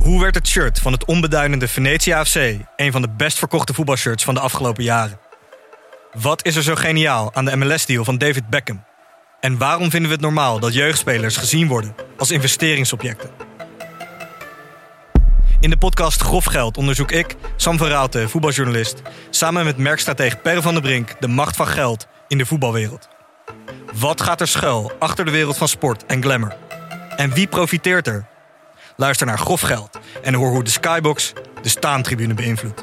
Hoe werd het shirt van het onbeduidende Venetia FC een van de best verkochte voetbalshirts van de afgelopen jaren? Wat is er zo geniaal aan de MLS-deal van David Beckham? En waarom vinden we het normaal dat jeugdspelers gezien worden als investeringsobjecten? In de podcast Grof Geld onderzoek ik, Sam van Raalte, voetbaljournalist, samen met merkstratege Per van der Brink de macht van geld in de voetbalwereld. Wat gaat er schuil achter de wereld van sport en glamour? En wie profiteert er? Luister naar Grof Geld en hoor hoe de Skybox de staantribune beïnvloedt.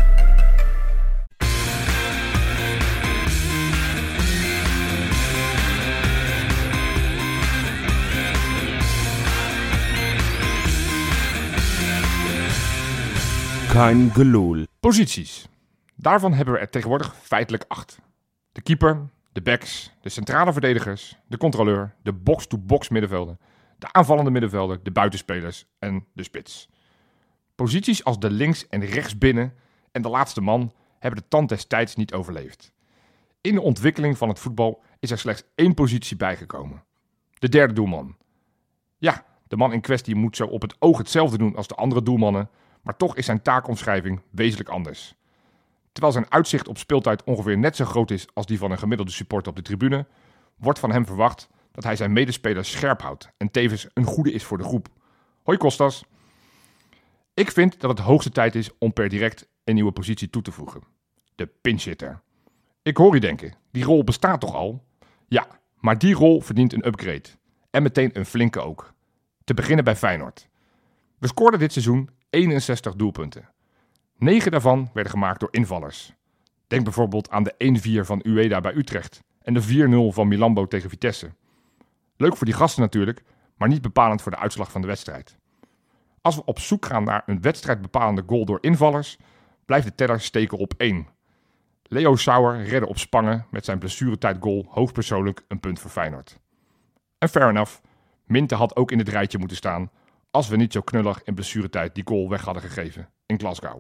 Kein gelul. Posities. Daarvan hebben we er tegenwoordig feitelijk 8. De keeper, de backs, de centrale verdedigers, de controleur, de box-to-box middenvelder, de aanvallende middenvelder, de buitenspelers en de spits. Posities als de links- en rechtsbinnen en de laatste man hebben de tand des tijds niet overleefd. In de ontwikkeling van het voetbal is er slechts 1 positie bijgekomen. De derde doelman. Ja, de man in kwestie moet zo op het oog hetzelfde doen als de andere doelmannen, maar toch is zijn taakomschrijving wezenlijk anders. Terwijl zijn uitzicht op speeltijd ongeveer net zo groot is als die van een gemiddelde supporter op de tribune, wordt van hem verwacht dat hij zijn medespelers scherp houdt en tevens een goede is voor de groep. Hoi Kostas. Ik vind dat het hoogste tijd is om per direct een nieuwe positie toe te voegen. De pinchhitter. Ik hoor u denken, die rol bestaat toch al? Ja, maar die rol verdient een upgrade. En meteen een flinke ook. Te beginnen bij Feyenoord. We scoorden dit seizoen 61 doelpunten. 9 daarvan werden gemaakt door invallers. Denk bijvoorbeeld aan de 1-4 van Ueda bij Utrecht en de 4-0 van Milambo tegen Vitesse. Leuk voor die gasten natuurlijk, maar niet bepalend voor de uitslag van de wedstrijd. Als we op zoek gaan naar een wedstrijdbepalende goal door invallers, blijft de teller steken op 1. Leo Sauer redde op Spangen met zijn blessuretijdgoal hoogstpersoonlijk een punt voor Feyenoord. En fair enough, Minte had ook in het rijtje moeten staan als we niet zo knullig in blessuretijd die goal weg hadden gegeven in Glasgow.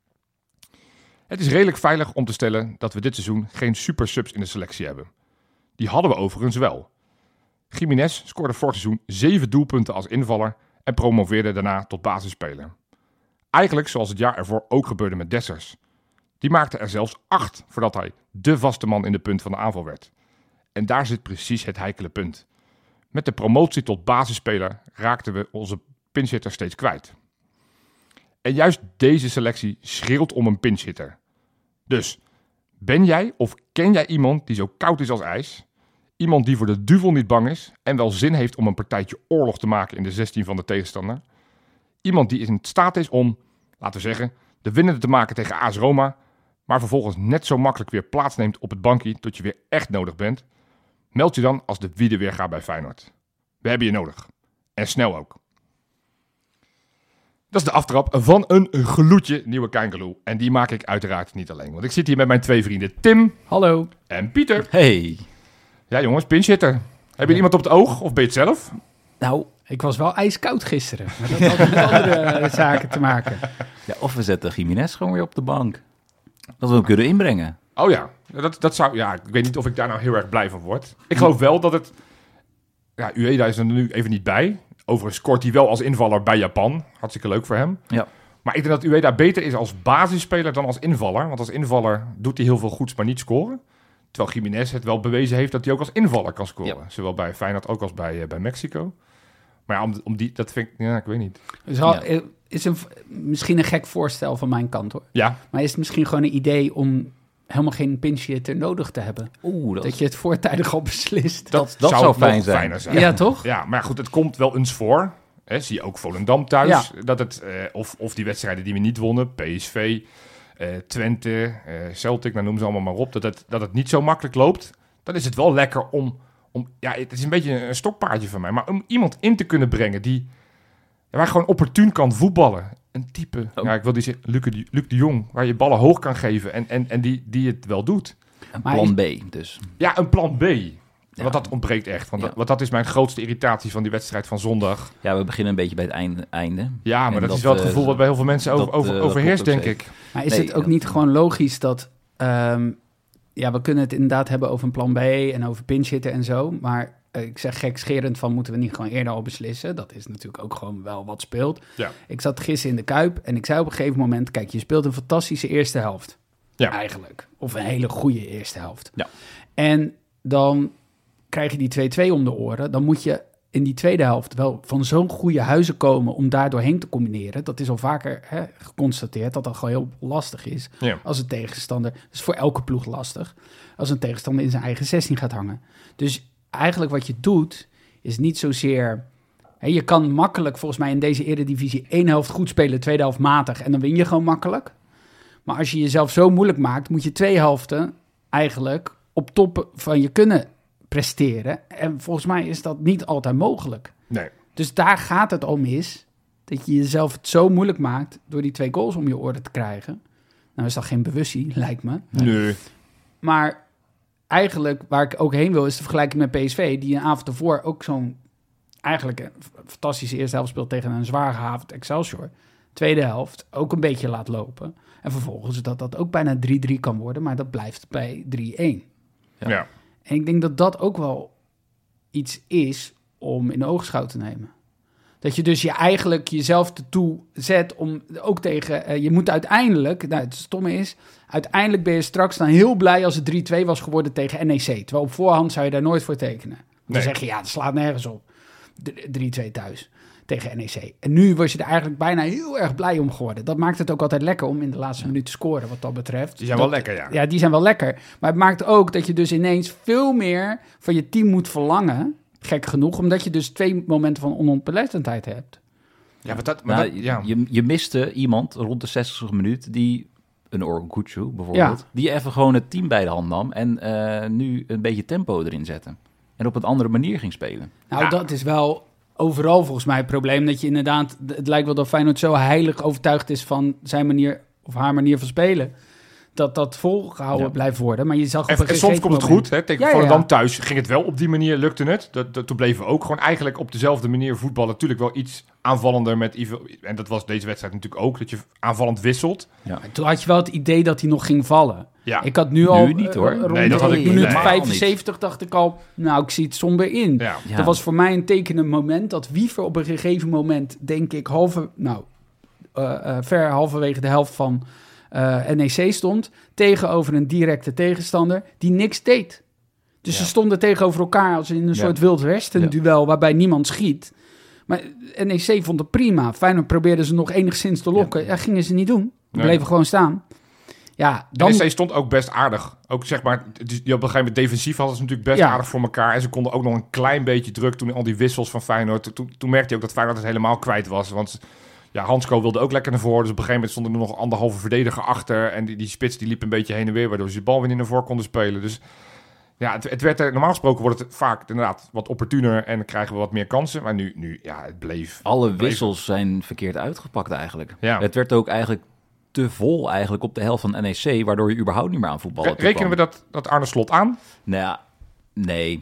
Het is redelijk veilig om te stellen dat we dit seizoen geen super subs in de selectie hebben. Die hadden we overigens wel. Jiménez scoorde vorig seizoen 7 doelpunten als invaller en promoveerde daarna tot basisspeler. Eigenlijk zoals het jaar ervoor ook gebeurde met Dessers. Die maakte er zelfs 8 voordat hij dé vaste man in de punt van de aanval werd. En daar zit precies het heikele punt. Met de promotie tot basisspeler raakten we onze pinchhitter steeds kwijt. En juist deze selectie schreeuwt om een pinchhitter. Dus, ben jij of ken jij iemand die zo koud is als ijs? Iemand die voor de duivel niet bang is en wel zin heeft om een partijtje oorlog te maken in de 16 van de tegenstander? Iemand die in staat is om, laten we zeggen, de winnende te maken tegen AS Roma, maar vervolgens net zo makkelijk weer plaatsneemt op het bankje tot je weer echt nodig bent? Meld je dan als de wiede weer gaat bij Feyenoord. We hebben je nodig. En snel ook. Dat is de aftrap van een gloedje nieuwe Keingeloel. En die maak ik uiteraard niet alleen. Want ik zit hier met mijn 2 vrienden Tim. Hallo. En Pieter. Hey. Ja jongens, pinchhitter. Heb je iemand op het oog of ben je het zelf? Nou, ik was wel ijskoud gisteren. Maar dat had met andere zaken te maken. Ja, of we zetten Jiménez gewoon weer op de bank. Dat we hem kunnen inbrengen. Oh ja, dat zou... Ja, ik weet niet of ik daar nou heel erg blij van word. Ik geloof wel dat het... Ja, Ueda is er nu even niet bij. Overigens scoort hij wel als invaller bij Japan. Hartstikke leuk voor hem. Ja. Maar ik denk dat Ueda beter is als basisspeler dan als invaller. Want als invaller doet hij heel veel goeds, maar niet scoren. Terwijl Jiménez het wel bewezen heeft dat hij ook als invaller kan scoren. Ja. Zowel bij Feyenoord ook als bij Mexico. Maar ja, om die, dat vind ik... Ja, ik weet niet. Is misschien een gek voorstel van mijn kant, hoor. Ja. Maar is het misschien gewoon een idee om helemaal geen pinchhitter nodig te hebben? Dat je het voortijdig al beslist. Dat zou fijn zijn. Ja, toch? Ja, maar goed, het komt wel eens voor. Hè, zie je ook Volendam thuis. Ja. Dat het, of die wedstrijden die we niet wonnen, PSV, Twente, Celtic, nou noem ze allemaal maar op. Dat het niet zo makkelijk loopt. Dan is het wel lekker om... Ja, het is een beetje een stokpaardje van mij. Maar om iemand in te kunnen brengen die... waar gewoon opportun kan voetballen. Een type, ja, ik wil die zeggen, Luc de Jong, waar je ballen hoog kan geven en die het wel doet. Een plan B dus. Ja, een plan B. Ja. Want dat ontbreekt echt. Want dat is mijn grootste irritatie van die wedstrijd van zondag. Ja, we beginnen een beetje bij het einde. Ja, maar dat is wel het gevoel wat bij heel veel mensen overheerst, denk ik. Maar is het ook niet gewoon logisch dat... we kunnen het inderdaad hebben over een plan B en over pinchhitter en zo, maar ik zeg gekscherend van, moeten we niet gewoon eerder al beslissen? Dat is natuurlijk ook gewoon wel wat speelt. Ja. Ik zat gisteren in de Kuip en ik zei op een gegeven moment, kijk, je speelt een fantastische eerste helft. Ja. Eigenlijk. Of een hele goede eerste helft. Ja. En dan krijg je die 2-2 om de oren. Dan moet je in die tweede helft wel van zo'n goede huizen komen om daar doorheen te combineren. Dat is al vaker geconstateerd dat dat gewoon heel lastig is. Ja. Als een tegenstander, dat is voor elke ploeg lastig, als een tegenstander in zijn eigen 16 gaat hangen. Dus eigenlijk wat je doet, is niet zozeer... je kan makkelijk volgens mij in deze eredivisie 1 helft goed spelen, tweede helft matig en dan win je gewoon makkelijk. Maar als je jezelf zo moeilijk maakt, moet je 2 helften eigenlijk op top van je kunnen presteren. En volgens mij is dat niet altijd mogelijk. Nee. Dus daar gaat het om is, dat je jezelf het zo moeilijk maakt door die 2 goals om je oren te krijgen. Nou is dat geen bewustzijn, lijkt me. Nee. Maar eigenlijk waar ik ook heen wil, is de vergelijking met PSV, die een avond ervoor ook zo'n eigenlijk een fantastische eerste helft speelt tegen een zwaar gehavend Excelsior. Tweede helft ook een beetje laat lopen. En vervolgens dat ook bijna 3-3 kan worden, maar dat blijft bij 3-1. Ja. En ik denk dat dat ook wel iets is om in de oogschouw te nemen. Dat je dus eigenlijk jezelf ertoe zet om ook tegen... je moet uiteindelijk, nou het stomme is, uiteindelijk ben je straks dan heel blij als het 3-2 was geworden tegen NEC. Terwijl op voorhand zou je daar nooit voor tekenen. Dan zeg je, ja, dat slaat nergens op. 3-2 thuis tegen NEC. En nu was je er eigenlijk bijna heel erg blij om geworden. Dat maakt het ook altijd lekker om in de laatste minuut te scoren, wat dat betreft. Die zijn wel lekker, ja. Ja, die zijn wel lekker. Maar het maakt ook dat je dus ineens veel meer van je team moet verlangen. Gek genoeg, omdat je dus 2 momenten van onontbelettendheid hebt. Ja, Je miste iemand rond de 60e minuut die, een Orguccio bijvoorbeeld, die even gewoon het team bij de hand nam en nu een beetje tempo erin zette. En op een andere manier ging spelen. Nou, dat is wel overal volgens mij het probleem. Dat je inderdaad, het lijkt wel dat Feyenoord zo heilig overtuigd is van zijn manier of haar manier van spelen. Dat volgehouden blijft worden. Maar je zag en soms komt het goed. Hè? Tegen Volendam thuis ging het wel op die manier, lukte het. Toen bleven we ook gewoon eigenlijk op dezelfde manier voetballen. Natuurlijk wel iets aanvallender met en dat was deze wedstrijd natuurlijk ook, dat je aanvallend wisselt. Ja. Toen had je wel het idee dat hij nog ging vallen. Ja. Ik had nu al niet hoor. Rond dat had ik minuut niet. 75 dacht ik al, nou ik zie het somber in. Ja. Ja. Dat was voor mij een tekenend moment dat Wiever op een gegeven moment, denk ik, ver halverwege de helft van NEC stond, tegenover een directe tegenstander die niks deed. Dus ze stonden tegenover elkaar als in een soort Wild Westen duel waarbij niemand schiet. Maar NEC vond het prima. Feyenoord probeerden ze nog enigszins te lokken. Ja, gingen ze niet doen. Ze bleven gewoon staan. Ja, dan... NEC stond ook best aardig. Ook zeg maar, op een gegeven moment defensief hadden ze natuurlijk best aardig voor elkaar. En ze konden ook nog een klein beetje druk toen al die wissels van Feyenoord. Toen merkte je ook dat Feyenoord het helemaal kwijt was. Want ja, Hansko wilde ook lekker naar voren. Dus op een gegeven moment stonden er nog 1,5 verdediger achter. En die spits die liep een beetje heen en weer, waardoor ze de bal weer niet naar voren konden spelen. Dus ja, het werd normaal gesproken wordt het vaak inderdaad wat opportuner en dan krijgen we wat meer kansen. Maar nu het bleef. Alle wissels zijn verkeerd uitgepakt eigenlijk. Ja. Het werd ook eigenlijk te vol eigenlijk op de helft van NEC, waardoor je überhaupt niet meer aan voetballen Rekenen we dat Arne Slot aan? Nou ja, nee.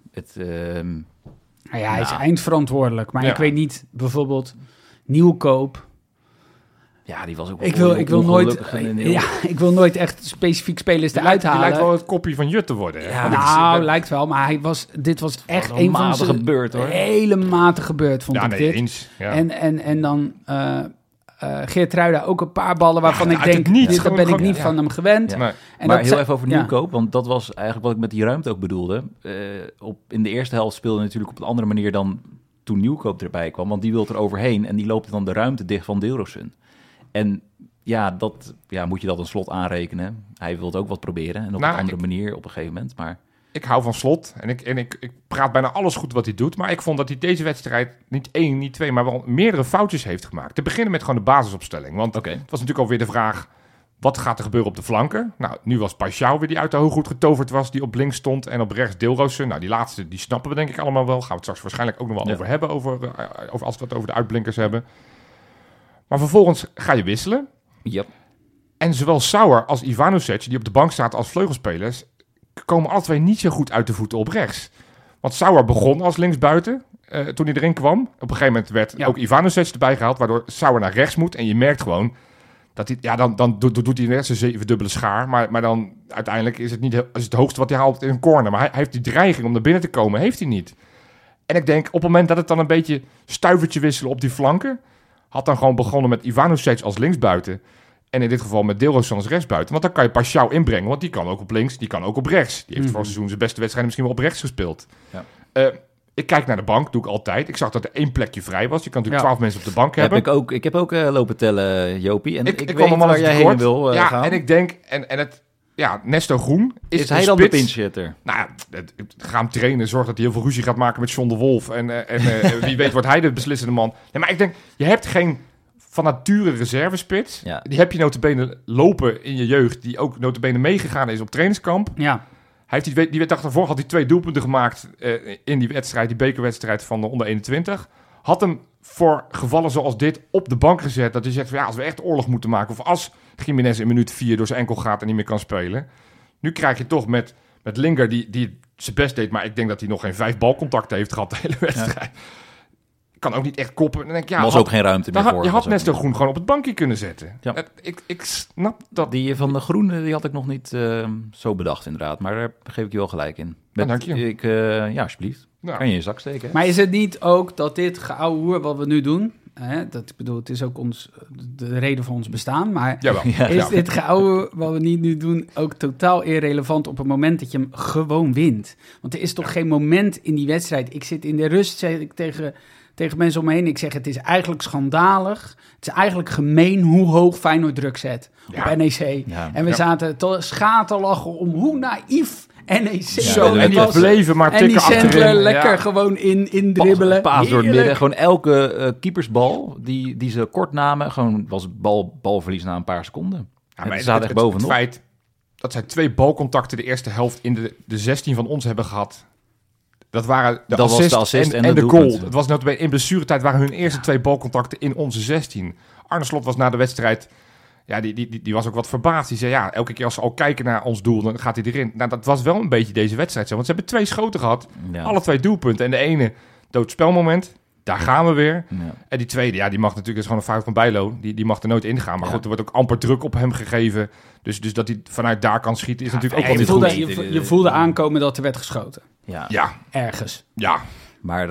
Hij is eindverantwoordelijk. Maar ik weet niet, bijvoorbeeld Nieuwkoop. Ja, die was ook ik wil nooit echt specifiek spelers eruit halen. Die lijkt wel het kopje van Jut te worden. Ja, lijkt wel. Maar dit was echt een van zijn gebeurd, hoor. Hele matige gebeurd, vond ik dit. Eens. Ja. En dan Geertruida ook een paar ballen waarvan ik denk, daar ben ik niet van hem gewend. Ja. Nee. En maar heel even over Nieuwkoop, want dat was eigenlijk wat ik met die ruimte ook bedoelde. In de eerste helft speelde natuurlijk op een andere manier dan toen Nieuwkoop erbij kwam. Want die wil er overheen en die loopt dan de ruimte dicht van Dilrosun. En moet je dat een Slot aanrekenen. Hij wil het ook wat proberen en op een andere manier op een gegeven moment. Maar ik hou van Slot en ik praat bijna alles goed wat hij doet. Maar ik vond dat hij deze wedstrijd niet 1, niet 2, maar wel meerdere foutjes heeft gemaakt. Te beginnen met gewoon de basisopstelling. Want het was natuurlijk alweer de vraag, wat gaat er gebeuren op de flanken? Nou, nu was Paixão weer die uit de hooghoed getoverd was, die op links stond. En op rechts Dilrosun. Nou, die laatste, die snappen we denk ik allemaal wel. Gaan we het straks waarschijnlijk ook nog wel over hebben, over als we het over de uitblinkers hebben. Maar vervolgens ga je wisselen. Yep. En zowel Sauer als Ivanovic, die op de bank staat als vleugelspelers, komen alle twee niet zo goed uit de voeten op rechts. Want Sauer begon als linksbuiten toen hij erin kwam. Op een gegeven moment werd ook Ivanovic erbij gehaald, waardoor Sauer naar rechts moet. En je merkt gewoon, Dan doet hij net zijn 7-dubbele schaar. Maar dan uiteindelijk is het niet is het hoogste wat hij haalt in een corner. Maar hij heeft die dreiging om naar binnen te komen, heeft hij niet. En ik denk, op het moment dat het dan een beetje stuivertje wisselen op die flanken, had dan gewoon begonnen met Ivanovic als linksbuiten. En in dit geval met Dilrosun als rechtsbuiten. Want dan kan je Paschal inbrengen, want die kan ook op links, die kan ook op rechts. Die heeft vorig seizoen zijn beste wedstrijd misschien wel op rechts gespeeld. Ja. Ik kijk naar de bank, doe ik altijd. Ik zag dat er 1 plekje vrij was. Je kan natuurlijk 12 mensen op de bank hebben. Ik heb ook lopen tellen, Jopie. En ik kwam weet hem waar jij heen wil gaan. En ik denk, Nesto Groen is hij dan de pinchhitter? Nou ja, ga hem trainen, zorg dat hij heel veel ruzie gaat maken met John de Wolf. En wie weet wordt hij de beslissende man. Nee, maar ik denk, je hebt geen van nature reservespits. Ja. Die heb je notabene lopen in je jeugd, die ook notabene meegegaan is op trainingskamp. Ja. Hij heeft die dag daarvoor had hij 2 doelpunten gemaakt in die wedstrijd, die bekerwedstrijd van de onder 21. Had hem voor gevallen zoals dit op de bank gezet. Dat hij zegt, als we echt oorlog moeten maken, of als Gimenez in minuut 4 door zijn enkel gaat en niet meer kan spelen. Nu krijg je toch met Lingard, die zijn best deed, maar ik denk dat hij nog geen 5 balcontacten heeft gehad de hele wedstrijd. Ja. Kan ook niet echt koppen. Dan denk ik, was ook geen ruimte meer voor. Je had Nesto Groen gewoon op het bankje kunnen zetten. Ja. Ik snap dat. Die van de Groen, die had ik nog niet zo bedacht inderdaad. Maar daar geef ik je wel gelijk in. Dank je. Alsjeblieft. Nou. Kan je in je zak steken. Hè? Maar is het niet ook dat dit geouwehoer wat we nu doen, het is ook de reden van ons bestaan, maar is dit geouwehoer wat we nu doen ook totaal irrelevant op het moment dat je hem gewoon wint? Want er is toch geen moment in die wedstrijd. Ik zit in de rust, zeg ik tegen mensen om me heen. Ik zeg, het is eigenlijk schandalig. Het is eigenlijk gemeen hoe hoog Feyenoord druk zet op NEC. Ja. En we zaten te schaterlachen om hoe naïef NEC. Zo, en die bleven maar tikken achterin. En die Sandler lekker gewoon in dribbelen. Paas door het midden. Gewoon elke keepersbal die ze kort namen, gewoon was balverlies na een paar seconden. Ja, maar het feit dat zij 2 balcontacten de eerste helft in de 16 van ons hebben gehad. Dat waren de assist en de goal. Het was in blessuretijd waren hun eerste 2 balcontacten in onze 16. Arne Slot was na de wedstrijd, die was ook wat verbaasd. Die zei, elke keer als ze al kijken naar ons doel, dan gaat hij erin. Nou, dat was wel een beetje deze wedstrijd zo. Want ze hebben 2 schoten gehad, alle 2 doelpunten. En de ene doodspelmoment, daar gaan we weer. Ja. En die tweede, die mag natuurlijk, is gewoon een fout van Bijlo. Die mag er nooit ingaan. Maar goed, er wordt ook amper druk op hem gegeven. Dus dat hij vanuit daar kan schieten is natuurlijk ook wel niet goed. Je voelde aankomen dat er werd geschoten. Ja. Ergens. Ja. Maar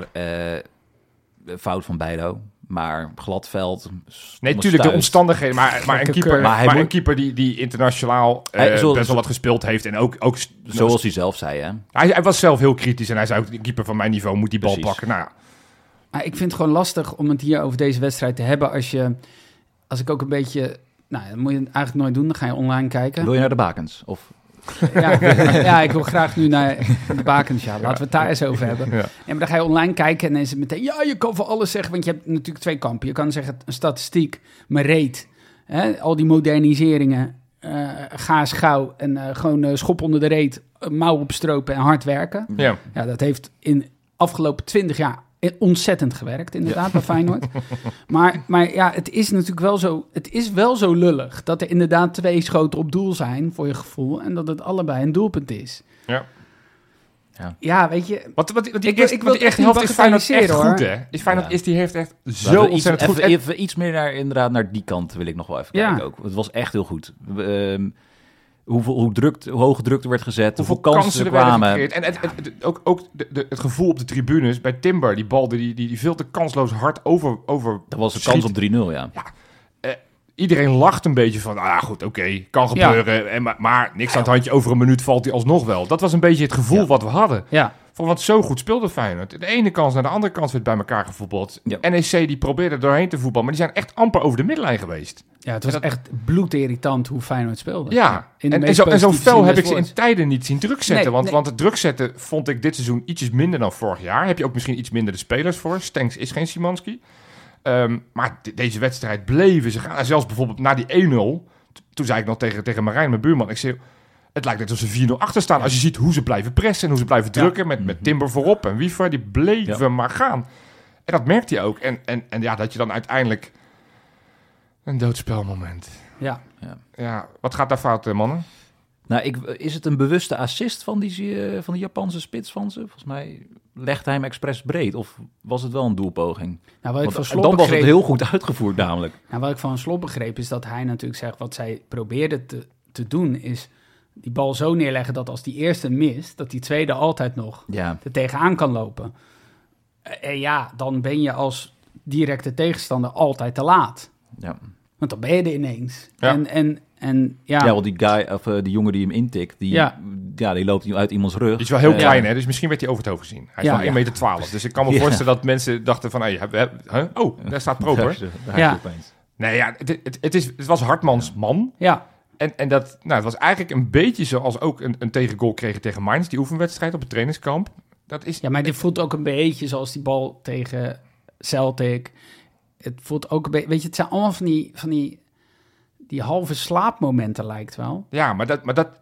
fout van Bijlo. Maar glad veld. Nee, natuurlijk de omstandigheden. Maar een keeper die internationaal best wel wat gespeeld heeft. En ook zoals hij zelf zei, hè? Hij was zelf heel kritisch. En hij zei ook, de keeper van mijn niveau moet die bal pakken. Nou ja. Maar ik vind het gewoon lastig om het hier over deze wedstrijd te hebben. Als ik ook een beetje... Nou, dat moet je eigenlijk nooit doen. Dan ga je online kijken. Wil je naar de bakens? Of... Ja, ik wil graag nu naar de bakens. Ja, laten we het daar eens over hebben. Ja. Maar dan ga je online kijken en dan is het meteen... Ja, je kan voor alles zeggen, want je hebt natuurlijk 2 kampen. Je kan zeggen, een statistiek, maar reet. Al die moderniseringen, gaas gauw en gewoon schop onder de reet, mouw opstropen en hard werken. Ja, dat heeft in afgelopen 20 jaar ontzettend gewerkt, inderdaad, bij Feyenoord. Maar ja, het is natuurlijk wel zo... Het is wel zo lullig dat er inderdaad 2 schoten op doel zijn, voor je gevoel, en dat het allebei een doelpunt is. Ja, weet je... Ik wil echt helft is Feyenoord echt goed, hè? Die heeft echt zo ontzettend goed... Even iets meer naar die kant wil ik nog wel even kijken ook. Het was echt heel goed. Hoe hoog druk er werd gezet, hoeveel kansen er kwamen. En ook het gevoel op de tribunes bij Timber, die bal die veel te kansloos hard over dat was een kans op 3-0, ja. Iedereen lacht een beetje van, goed, oké, kan gebeuren. Maar niks aan het handje, over een minuut valt hij alsnog wel. Dat was een beetje het gevoel wat we hadden. Ja. Van wat zo goed speelde Feyenoord. De ene kans naar de andere kant werd bij elkaar gevoetbald. Ja. NEC die probeerde doorheen te voetballen, maar die zijn echt amper over de midlijn geweest. Ja, het was echt bloedirritant hoe Feyenoord speelde. Ja, en zo'n fel heb ik ze in tijden niet zien druk zetten. Want het druk zetten vond ik dit seizoen ietsjes minder dan vorig jaar. Heb je ook misschien iets minder de spelers voor. Stenks is geen Szymanski. Maar deze wedstrijd bleven ze gaan. En zelfs bijvoorbeeld na die 1-0, toen zei ik nog tegen Marijn, mijn buurman, ik zei, het lijkt net alsof ze 4-0 achter staan. Ja. Als je ziet hoe ze blijven pressen en hoe ze blijven drukken met Timber voorop en Wiever, die bleven maar gaan. En dat merkte je ook. En dat je dan uiteindelijk een doodspelmoment. Ja. Wat gaat daar fout, mannen? Nou, is het een bewuste assist van die Japanse spits van ze? Volgens mij legde hij hem expres breed. Of was het wel een doelpoging? Nou, wat ik van Slot Dan was het begreep, heel goed uitgevoerd namelijk. nou, wat ik van Slot begreep is dat hij natuurlijk zegt... wat zij probeerde te doen is die bal zo neerleggen... dat als die eerste mist, dat die tweede altijd nog Ja, er tegenaan kan lopen. En ja, dan ben je als directe tegenstander altijd te laat. ja. Want dan ben je er ineens. Ja. En Ja, want die jongen die hem intikt, die loopt uit iemands rug. Die is wel heel Ja. klein, hè? Dus misschien werd hij over het hoofd gezien. Hij is Ja, van ja. 1,12 meter. Dus ik kan me Ja. voorstellen dat mensen dachten van... Oh, daar staat Proper. Daar Ja. ja. Opeens. Nee, ja, het was Hartmans man. ja, En dat, het was eigenlijk een beetje zoals ook een tegengoal kregen tegen Mainz. Die oefenwedstrijd op het trainingskamp. Dat is... ja, maar dit voelt ook een beetje zoals die bal tegen Celtic. Het voelt ook een beetje... Weet je, het zijn allemaal van die halve slaapmomenten lijkt wel. Ja, maar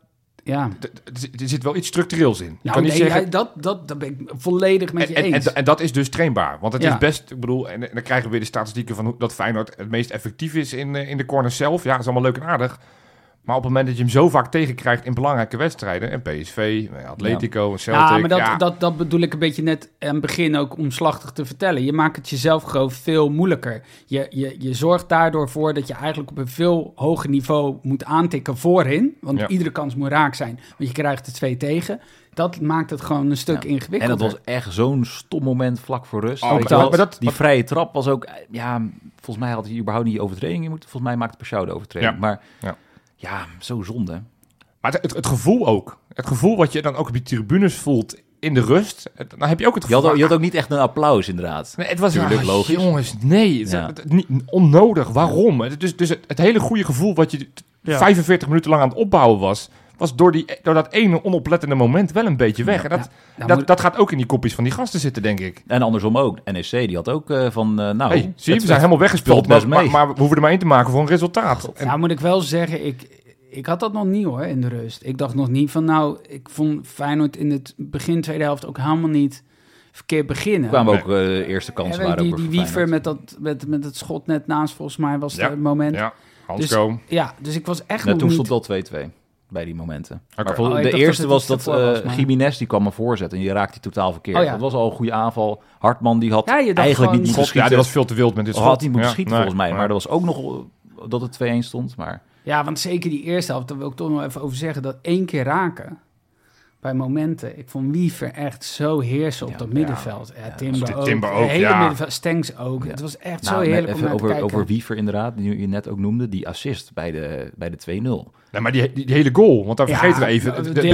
Ja. er zit wel iets structureels in. Je Nou, kan niet nee, zeggen... dat ben ik volledig met je eens. En dat is dus trainbaar. Want het Ja. is best, ik bedoel, en dan krijgen we weer de statistieken van dat Feyenoord het meest effectief is in de corner zelf. Ja, dat is allemaal leuk en aardig. Maar op het moment dat je hem zo vaak tegenkrijgt in belangrijke wedstrijden, en PSV, Atletico, Celtic... Ja, maar dat bedoel ik een beetje net aan het begin ook omslachtig te vertellen. Je maakt het jezelf gewoon veel moeilijker. Je zorgt daardoor voor dat je eigenlijk op een veel hoger niveau moet aantikken voorin. Want Ja. iedere kans moet raak zijn, want je krijgt er 2 tegen. Dat maakt het gewoon een stuk En ingewikkelder. dat was echt zo'n stom moment vlak voor rust. Oh, Weet maar je wel? dat- die vrije trap was ook... Ja, volgens mij had hij überhaupt niet die overtreding in moeten. Volgens mij maakte Pashao de overtreding. Ja. Maar Ja. ja, zo zonde. Maar het gevoel ook. Het gevoel wat je dan ook op die tribunes voelt in de rust. Dan heb je ook het Je gevoel... had ook niet echt een applaus, inderdaad. Nee, het was Tuurlijk, logisch. Jongens, nee. Ja. Niet onnodig. Waarom? Dus het hele goede gevoel wat je 45 minuten lang aan het opbouwen was door dat ene onoplettende moment wel een beetje weg. En dat gaat ook in die kopjes van die gasten zitten, denk ik. En andersom ook. NEC die had ook van... Hey, zie je, het we zijn helemaal weggespeeld. valt best mee. Maar we hoeven er maar één te maken voor een resultaat. En, Nou, moet ik wel zeggen, ik had dat nog niet hoor, in de rust. Ik dacht nog niet van, ik vond Feyenoord in het begin tweede helft ook helemaal niet verkeerd beginnen. kwamen ook eerste kansen. Ja, waren ook die voor Wiever Feyenoord. met het schot net naast, volgens mij was Ja, het moment. ja, Hansko. Dus ik was echt Net nog toen niet... stond wel 2-2 bij die momenten. Oké. Maar Oh, ik de dacht eerste dat was het dat ervoor was, maar- Gimenez die kwam me voorzetten en die raakte hij totaal verkeerd. Oh ja. Dat was al een goede aanval. Hartman die had Ja, je dacht eigenlijk gewoon- niet moeten God, ja, schieten. die was veel te wild met dit Of schot. had hij moeten Ja, schieten nee, volgens mij. nee. Maar er was ook nog dat het 2-1 stond. Maar Ja, want zeker die eerste helft, daar wil ik toch nog even over zeggen, dat 1 keer raken bij momenten. Ik vond Wiever echt zo heersen op Ja, dat middenveld. Ja, Timber ook. Timber ook, Het hele ja. middenveld, Stenks ook. Ja. Het was echt nou, zo net heerlijk om even naar te kijken. over Wiever inderdaad, die je net ook noemde. Die assist bij de 2-0. Nee, maar die hele goal, want daar vergeten we even.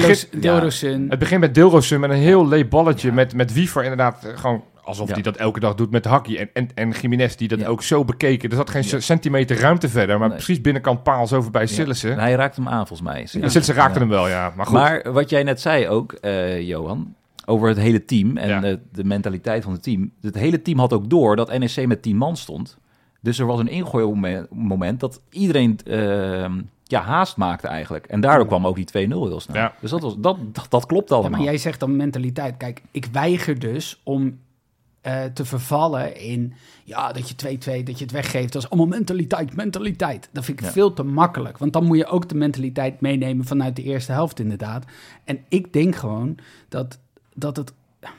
Dilrosun. Het begint met Dilrosun met een heel leeg balletje met Wiever inderdaad gewoon alsof hij dat elke dag doet met Hakkie. En Gimenez die dat ook zo bekeken. Er zat geen centimeter ruimte verder, maar precies binnenkant paal zo voorbij Sillissen. En hij raakte hem aan volgens mij. Sillissen raakte hem wel, ja. Maar goed. Maar wat jij net zei ook, Johan, over het hele team en de mentaliteit van het team. Het hele team had ook door dat NEC met 10 man stond. Dus er was een ingooimoment dat iedereen haast maakte eigenlijk. En daardoor kwam ook die 2-0 heel snel. Ja. Dus dat klopt allemaal. Ja, maar jij zegt dan mentaliteit. Kijk, ik weiger dus om te vervallen in... Ja, dat je 2-2, dat je het weggeeft. Dat is allemaal mentaliteit. Dat vind ik veel te makkelijk. Want dan moet je ook de mentaliteit meenemen vanuit de eerste helft inderdaad. En ik denk gewoon dat het...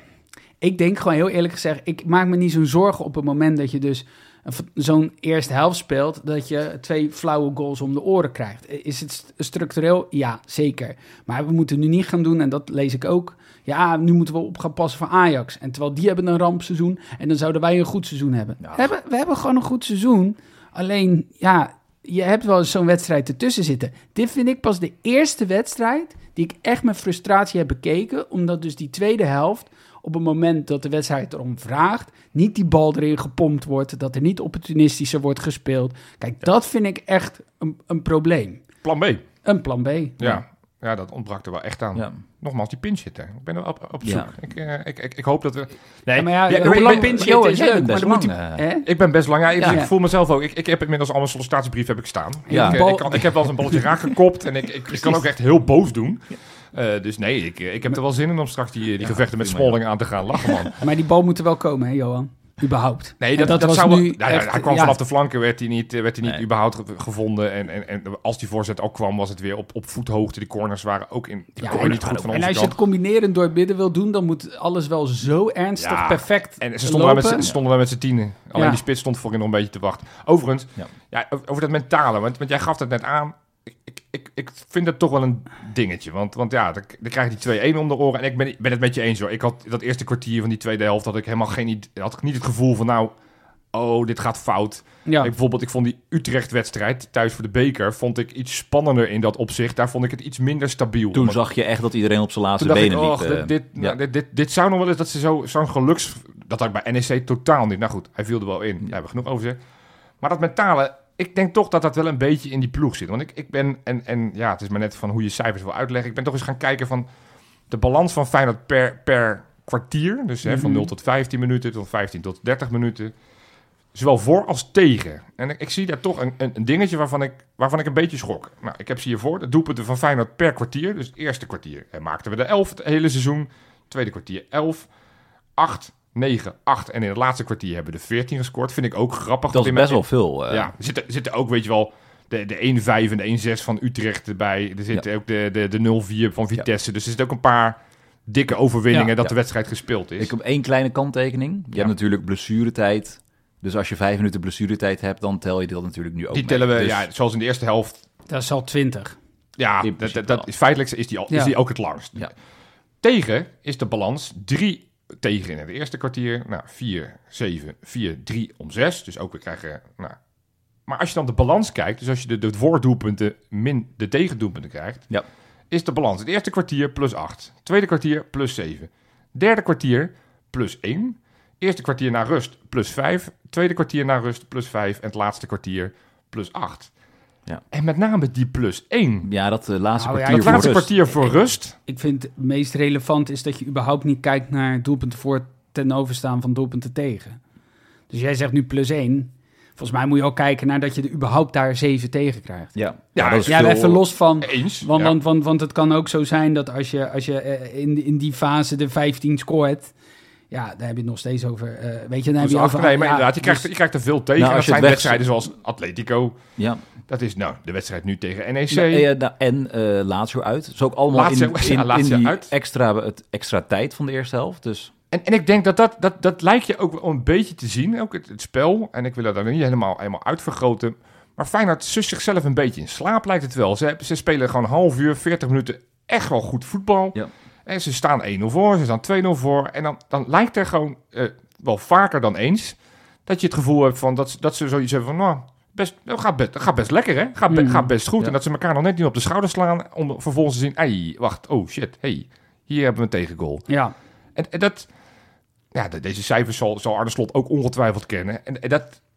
Ik denk gewoon heel eerlijk gezegd... Ik maak me niet zo'n zorgen op het moment dat je dus... zo'n eerste helft speelt, dat je 2 flauwe goals om de oren krijgt. Is het structureel? Ja, zeker. Maar we moeten nu niet gaan doen, en dat lees ik ook... Ja, nu moeten we op gaan passen voor Ajax. En terwijl die hebben een rampseizoen en dan zouden wij een goed seizoen hebben. Ja. We hebben gewoon een goed seizoen. Alleen, ja, je hebt wel eens zo'n wedstrijd ertussen zitten. Dit vind ik pas de eerste wedstrijd die ik echt met frustratie heb bekeken. Omdat dus die tweede helft, op het moment dat de wedstrijd erom vraagt, niet die bal erin gepompt wordt, dat er niet opportunistischer wordt gespeeld. Kijk, dat vind ik echt een probleem. Plan B. Een plan B. Ja, dat ontbrak er wel echt aan. Ja. Nogmaals, die pinch hitter. Ik ben er op zoek. Ja. Ik hoop dat we... Nee, Ja, maar ja, ja, hoe ik lang ben- pinch Johan, hitter is jij leuk, bent maar best dan moet lang, hij... Ik ben best lang. Ja, Ja. ik voel mezelf ook. Ik heb inmiddels al mijn sollicitatiebrief heb ik staan. Ja. Ik heb wel eens een balletje raak gekopt en ik kan ook echt heel boos doen. Dus nee, ik heb er wel zin in om straks die gevechten met prima, Smalling aan te gaan lachen, man. Maar die bal moet er wel komen, hè, Johan? überhaupt. Nee, En dat was zou wel. nu echt, Hij kwam ja. vanaf de flanken, werd hij niet Nee. überhaupt gevonden. En als die voorzet ook kwam, was het weer op voethoogte. Die corners waren ook in. Die Ja, kon niet goed van en onze als je kant. het combineren door het midden wil doen, dan moet alles wel zo ernstig, Ja, perfect En ze stonden lopen. wij met z'n tienen. Alleen Ja. die spits stond voorin nog een beetje te wachten. Overigens, Ja. over dat mentale. Want jij gaf het net aan. Ik vind het toch wel een dingetje. Want ja, dan krijg je die 2-1 om de oren. En ik ben het met je eens hoor. Ik had dat eerste kwartier van die tweede helft, had ik helemaal had ik niet het gevoel van nou, oh, dit gaat fout. Ja. Ik vond die Utrecht-wedstrijd thuis voor de beker, vond ik iets spannender in dat opzicht. Daar vond ik het iets minder stabiel. Toen Want zag je echt dat iedereen op zijn laatste toen dacht benen ik, liep. dit zou nog wel eens, dat ze zo'n geluks... Dat had ik bij NEC totaal niet. Nou goed, hij viel er wel in. Daar hebben we genoeg over gezegd. Maar dat mentale, ik denk toch dat dat wel een beetje in die ploeg zit. Want ik ben, en ja, het is maar net van hoe je cijfers wil uitleggen. Ik ben toch eens gaan kijken van de balans van Feyenoord per kwartier. Dus van 0 tot 15 minuten, tot 15 tot 30 minuten. Zowel voor als tegen. En ik zie daar toch een dingetje waarvan ik een beetje schrok. Nou, ik heb ze hiervoor. De doelpunten van Feyenoord per kwartier. Dus het eerste kwartier maakten we de 11 het hele seizoen. Tweede kwartier 11. 8, 9, 8. En in het laatste kwartier hebben we de 14 gescoord. Vind ik ook grappig. Dat is best wel veel. Ja, er zitten ook, weet je wel, de 1-5 en de 1-6 van Utrecht erbij. Er zit ook de 0-4 van Vitesse. Dus er zitten ook een paar dikke overwinningen dat de wedstrijd gespeeld is. Ik heb 1 kleine kanttekening. Je hebt natuurlijk blessuretijd. Dus als je 5 minuten blessuretijd hebt, dan tel je dat natuurlijk nu ook Die mee. tellen we, Dus ja, zoals in de eerste helft. Dat is al 20. Ja, In principe dat is feitelijk is die ook het langst. Ja. Tegen is de balans 3 tegen in het eerste kwartier. Nou, 4, 7, 4, 3 om 6. Dus ook we krijgen... Nou. Maar als je dan de balans kijkt, dus als je de voordoelpunten min de tegendoelpunten krijgt, is de balans het eerste kwartier plus 8. Tweede kwartier plus 7. Derde kwartier plus 1. Eerste kwartier na rust plus 5. Tweede kwartier na rust plus 5. En het laatste kwartier plus 8. Ja. En met name die plus 1. Ja, dat laatste Nou ja, kwartier Het laatste voor rust. kwartier voor rust. Ik vind het meest relevant is dat je überhaupt niet kijkt naar doelpunten voor ten overstaan van doelpunten tegen. Dus jij zegt nu plus 1. Volgens mij moet je ook kijken naar dat je er überhaupt daar 7 tegen krijgt. Ja, Ja, dat is Ja, veel... even los van... Eens. Want het kan ook zo zijn dat als je in die fase de 15 scoort... Ja, daar heb je het nog steeds over. Weet je, dan heb je over... Nee, maar ja, inderdaad, je krijgt er veel tegen. Nou, En als dat je zijn het wedstrijden zoals Atletico. Ja. Dat is nou de wedstrijd nu tegen NEC. En Lazio uit. Dat is ook allemaal Lazio in die uit. extra tijd van de eerste helft. Dus En ik denk dat lijkt je ook wel een beetje te zien. Ook het spel. En ik wil dat dan niet helemaal uitvergroten. Maar Feyenoord sust zichzelf een beetje in slaap, lijkt het wel. Ze spelen gewoon een half uur, 40 minuten echt wel goed voetbal. Ja. En ze staan 1-0 voor, ze staan 2-0 voor. En dan lijkt er gewoon wel vaker dan eens dat je het gevoel hebt van dat ze zoiets hebben van... Nou, dat gaat best lekker, hè? Gaat best goed. Ja. En dat ze elkaar nog net niet op de schouder slaan om vervolgens te zien... Ei, wacht, oh shit, hey, hier hebben we een tegengoal. Ja. En dat... Ja, deze cijfers zal Arne Slot ook ongetwijfeld kennen. En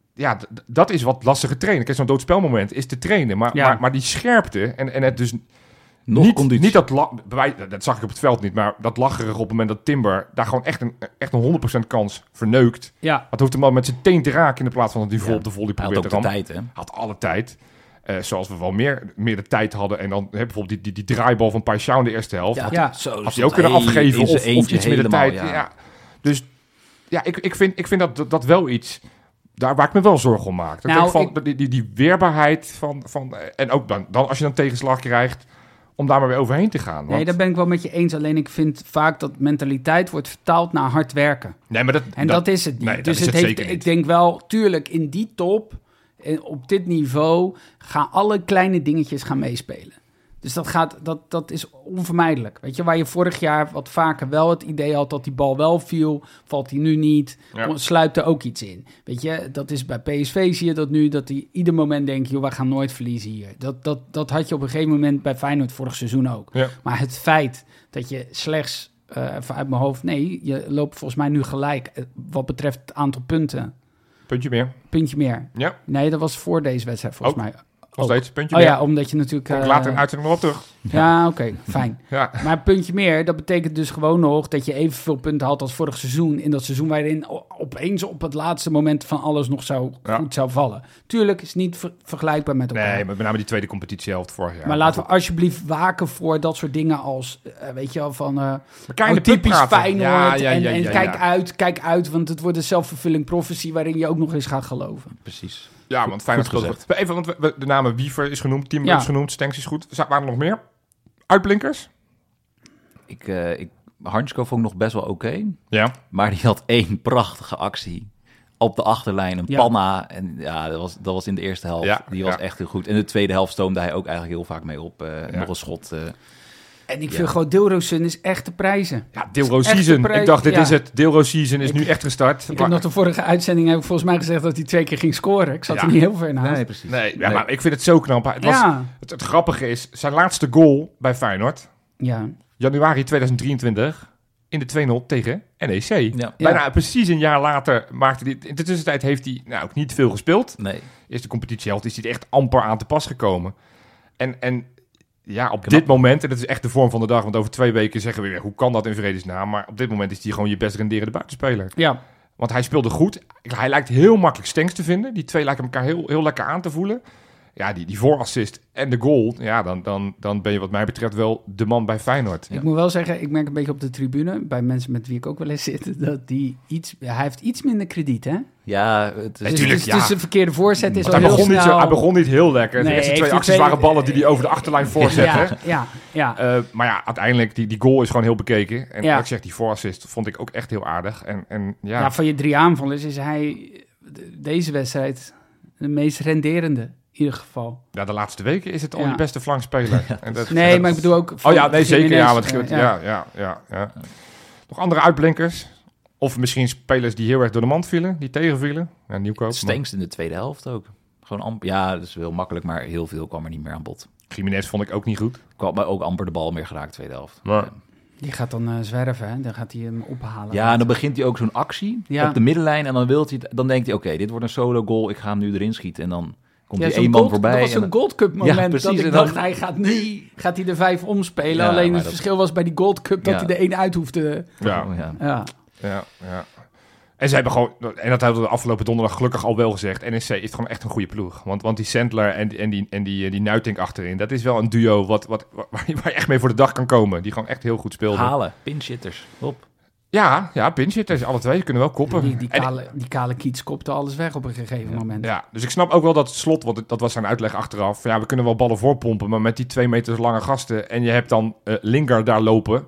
dat is wat lastige trainen. Kijk, zo'n doodspelmoment is te trainen. Maar die scherpte en het dus... nog conditie. Niet dat zag ik op het veld niet, maar dat lacherig op het moment dat Timber daar gewoon echt een 100% kans verneukt. Ja. Het hoeft hem al met zijn teen te raken in de plaats van dat hij vol op de volley Hij had probeert ook te de rammen. tijd, hè? Had alle tijd. Zoals we wel meer de tijd hadden. En dan bijvoorbeeld die draaibal van Paixão in de eerste helft. Ja. Zo, Had hij ook kunnen afgeven of iets meer de tijd. Ja. Ja. Dus ja, ik vind dat wel iets... Daar waar ik me wel zorgen om maak. Die weerbaarheid van en ook dan als je dan tegenslag krijgt, om daar maar weer overheen te gaan. Want, Nee, daar ben ik wel met je eens. Alleen ik vind vaak dat mentaliteit wordt vertaald naar hard werken. nee, maar Dat is het niet. Nee, dat Dus is het zeker ik niet. denk wel, tuurlijk, in die top, op dit niveau, gaan alle kleine dingetjes gaan meespelen. Dus dat is onvermijdelijk. Weet je, waar je vorig jaar wat vaker wel het idee had dat die bal wel viel, valt die nu niet, sluipt er ook iets in. Weet je, dat is bij PSV zie je dat nu, dat die ieder moment denkt, joh, wij gaan nooit verliezen hier. Dat had je op een gegeven moment bij Feyenoord vorig seizoen ook. Ja. Maar het feit dat je slechts, even uit mijn hoofd, nee, je loopt volgens mij nu gelijk wat betreft het aantal punten. Puntje meer. Puntje meer. Ja. Nee, dat was voor deze wedstrijd volgens mij. Nog steeds een puntje Oh meer. ja, omdat je natuurlijk... Kom ik later in de uitzending nog op terug. Ja, oké, fijn. Ja. Maar een puntje meer, dat betekent dus gewoon nog dat je evenveel punten had als vorig seizoen. In dat seizoen waarin opeens op het laatste moment van alles nog goed zou vallen. Tuurlijk is het niet vergelijkbaar met elkaar. Nee, maar met name die tweede competitiehelft vorig jaar. Maar laten we alsjeblieft waken voor dat soort dingen als, weet je wel, van kleine typisch putpraten. Feyenoord. Ja, en kijk uit, want het wordt een self-fulfilling prophecy waarin je ook nog eens gaat geloven. Precies. Ja, want Feyenoord goed speelt... Even, want de namen Wiever is genoemd, Timber Ja. is genoemd, Stenks is goed. Waren er nog meer? Uitblinkers? Hansko vond ik nog best wel oké. Ja. Maar die had 1 prachtige actie op de achterlijn. Een panna. En ja, dat was in de eerste helft. Ja, Die was echt heel goed. In de tweede helft stoomde hij ook eigenlijk heel vaak mee op. Nog een schot. En ik vind gewoon Dilrosun is echt te prijzen. Ja, Dilrosun Echt season. een Ik dacht, dit ja. is het. Dilrosun season is nu echt gestart. Ik heb nog de vorige uitzending heb ik volgens mij gezegd dat hij 2 keer ging scoren. Ik zat Ja. er niet heel ver naast. Nee, precies. Nee, ja, maar ik vind het zo knap. Ja. Het grappige is, zijn laatste goal bij Feyenoord, Ja. januari 2023, in de 2-0 tegen NEC. Ja. Bijna precies een jaar later maakte hij... In de tussentijd heeft hij ook niet veel gespeeld. Nee. Eerste competitiehelft is hij er echt amper aan te pas gekomen. En ja, op dit moment, en dat is echt de vorm van de dag, want over 2 weken zeggen we weer, hoe kan dat in vredesnaam? Maar op dit moment is hij gewoon je best renderende buitenspeler. Ja. Want hij speelde goed. Hij lijkt heel makkelijk Stenks te vinden. Die twee lijken elkaar heel lekker aan te voelen. Ja, die voorassist en de goal, ja, dan ben je wat mij betreft wel de man bij Feyenoord. Ik moet wel zeggen, ik merk een beetje op de tribune, bij mensen met wie ik ook wel eens zit, dat hij heeft iets minder krediet, hè? Ja, het is... Natuurlijk, dus de verkeerde voorzet is Want al hij heel snel. hij begon niet heel lekker. Nee, de eerste heeft 2 hij acties waren ballen die hij over de achterlijn voorzette. Ja. Maar ja, uiteindelijk, die goal is gewoon heel bekeken. En Ja. wat ik zeg, die voorassist vond ik ook echt heel aardig. Ja, van je 3 aanvallers is hij deze wedstrijd de meest renderende, in ieder geval. Ja, de laatste weken is het al Ja. je beste flankspeler. En Nee, maar ik bedoel ook... Oh ja, nee, zeker. Ja, want, Jiménez, ja. Nog andere uitblinkers? Of misschien spelers die heel erg door de mand vielen, die tegenvielen? Ja, Nieuwkoop. Stenks in de tweede helft ook. Gewoon ja, dat is heel makkelijk, maar heel veel kwam er niet meer aan bod. Jiménez vond ik ook niet goed. Kwam maar ook amper de bal meer geraakt, tweede helft. Maar... Die gaat dan zwerven, hè? Dan gaat hij hem ophalen. Ja, en dan begint hij ook zo'n actie op de middenlijn. En dan denkt hij, oké, dit wordt een solo goal. Ik ga hem nu erin schieten. En dan komt die 1 man voorbij. Dat was een Gold Cup moment. Ja, precies, dat ik en dan- dacht, hij gaat hij de 5 omspelen. Ja, Alleen maar het dat- verschil was bij die Gold Cup dat Ja. hij er 1 uit hoefde. Ja. Ja. Ja. En ze hebben gewoon, en dat hebben we de afgelopen donderdag gelukkig al wel gezegd, NEC heeft gewoon echt een goede ploeg. Want die Sandler en die Nuitink achterin, dat is wel een duo waar je echt mee voor de dag kan komen. Die gewoon echt heel goed speelden. Halen, pinchitters, hop. Ja, pinchitters, alle twee, die kunnen wel koppen. Die kale Kiets kopte alles weg op een gegeven moment. Ja, dus ik snap ook wel dat Slot, want dat was zijn uitleg achteraf. Ja, we kunnen wel ballen voorpompen, maar met die 2 meter lange gasten en je hebt dan Lingard daar lopen.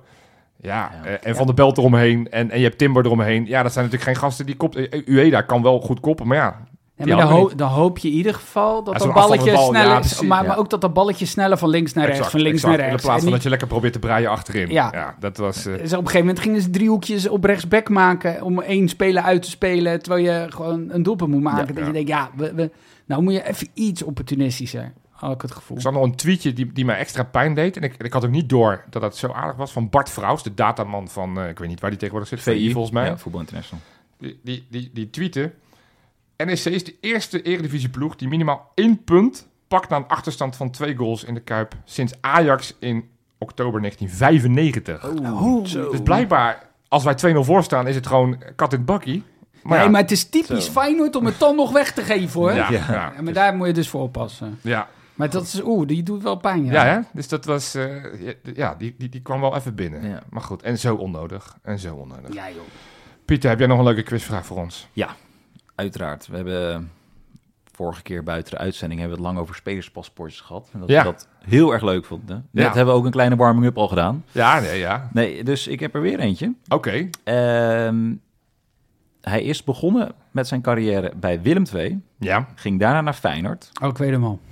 En Van der Belt eromheen en je hebt Timber eromheen. Ja, dat zijn natuurlijk geen gasten die kopt. Ueda kan wel goed koppen, maar ja. Ja, maar dan hoop je in ieder geval dat dat balletje sneller... maar ook dat dat balletje sneller van links naar rechts, van links naar rechts. In plaats van dat je lekker probeert te breien achterin. Ja. Dat was... Dus op een gegeven moment gingen ze driehoekjes op rechtsback maken om 1 speler uit te spelen, terwijl je gewoon een doelpunt moet maken. Dat je denkt, nou moet je even iets opportunistischer, had ik het gevoel. Ik zag nog een tweetje die mij extra pijn deed. En ik had ook niet door dat het zo aardig was. Van Bart Vrouws, de dataman van... ik weet niet waar die tegenwoordig zit. VI volgens mij. Ja, Voetbal International. Die tweette... NEC is de eerste eredivisieploeg die minimaal 1 punt pakt na een achterstand van 2 goals in de Kuip sinds Ajax in oktober 1995. Dus blijkbaar, als wij 2-0 voor staan, is het gewoon kat in het bakkie. Maar het is typisch Feyenoord om het dan nog weg te geven, hoor. Ja. Maar daar moet je dus voor oppassen. Ja. Maar dat is, die doet wel pijn, Ja, hè? Dus dat was... die kwam wel even binnen. Ja. Maar goed, en zo onnodig. Ja, joh. Pieter, heb jij nog een leuke quizvraag voor ons? Ja, uiteraard. We hebben vorige keer buiten de uitzending hebben we het lang over spelerspaspoortjes gehad. En dat we dat heel erg leuk vonden. Net hebben we ook een kleine warming-up al gedaan. Nee, dus ik heb er weer eentje. Oké. Hij is begonnen met zijn carrière bij Willem II. Ja. Ging daarna naar Feyenoord. Oh, ik weet hem al.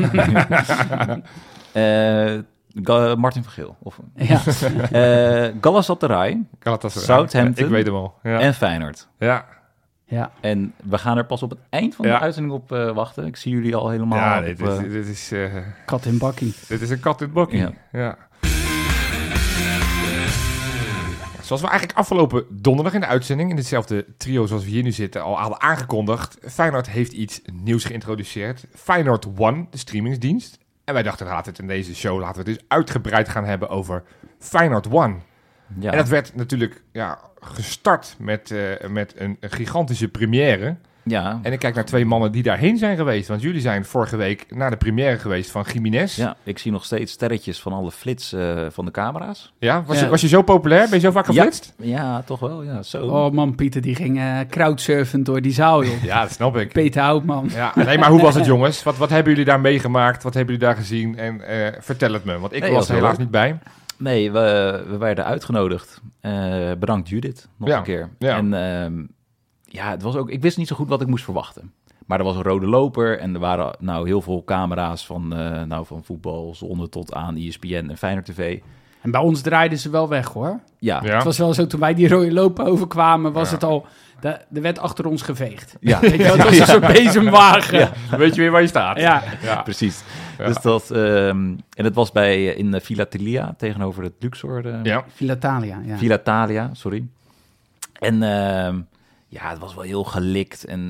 Martin van Geel. Ja. Galatasaray. Southampton. Ik weet hem al. Ja. En Feyenoord. Ja. En we gaan er pas op het eind van de uitzending op wachten. Ik zie jullie al helemaal... Ja, dit is... kat in bakkie. Dit is een kat in bakkie. Ja. zoals we eigenlijk afgelopen donderdag in de uitzending, in hetzelfde trio zoals we hier nu zitten, al hadden aangekondigd. Feyenoord heeft iets nieuws geïntroduceerd. Feyenoord One, de streamingsdienst. En wij dachten, laten we het in deze show dus uitgebreid gaan hebben over Feyenoord One. Ja. En dat werd natuurlijk gestart met een gigantische première. Ja. En ik kijk naar 2 mannen die daarheen zijn geweest. Want jullie zijn vorige week naar de première geweest van Gimenez. Ja, ik zie nog steeds sterretjes van alle flits van de camera's. Ja? Ja. Was je zo populair? Ben je zo vaak geflitst? Ja, toch wel. Ja, zo. Oh man, Pieter, die ging crowdsurfend door die zaal, joh. Ja, dat snap ik. Peter Houtman. Ja, nee, maar hoe was het, jongens? Wat hebben jullie daar meegemaakt? Wat hebben jullie daar gezien? En vertel het me, want ik Nee, was dat er is helaas wel niet bij. Nee, we werden uitgenodigd. Bedankt Judith, nog een keer. Ja. En het was ook... Ik wist niet zo goed wat ik moest verwachten. Maar er was een rode loper en er waren heel veel camera's van voetbal, zonder tot aan ESPN en Feyenoord TV. En bij ons draaiden ze wel weg, hoor. Ja, Ja. Het was wel zo, toen wij die rode loper overkwamen, was het al... Er werd achter ons geveegd. ja. Weet je wel, het was een soort bezemwagen. Ja. Weet je weer waar je staat? Ja. Ja. Precies. Ja. Dus dat, en het was in Villa Thalia, tegenover het Luxor. Ja. Filatalia, ja. Villa Thalia, sorry. En het was wel heel gelikt. En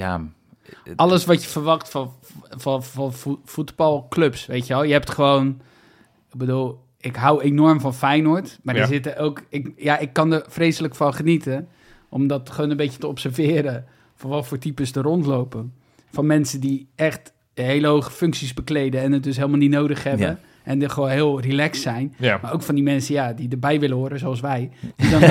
Alles wat je verwacht van voetbalclubs, weet je wel. Je hebt gewoon... Ik bedoel, ik hou enorm van Feyenoord. Maar Ja. er zitten ook... Ik kan er vreselijk van genieten. Om dat gewoon een beetje te observeren. Van wat voor types er rondlopen. Van mensen die echt hele hoge functies bekleden. En het dus helemaal niet nodig hebben. Ja. En er gewoon heel relaxed zijn. Ja. Maar ook van die mensen die erbij willen horen, zoals wij. Die dan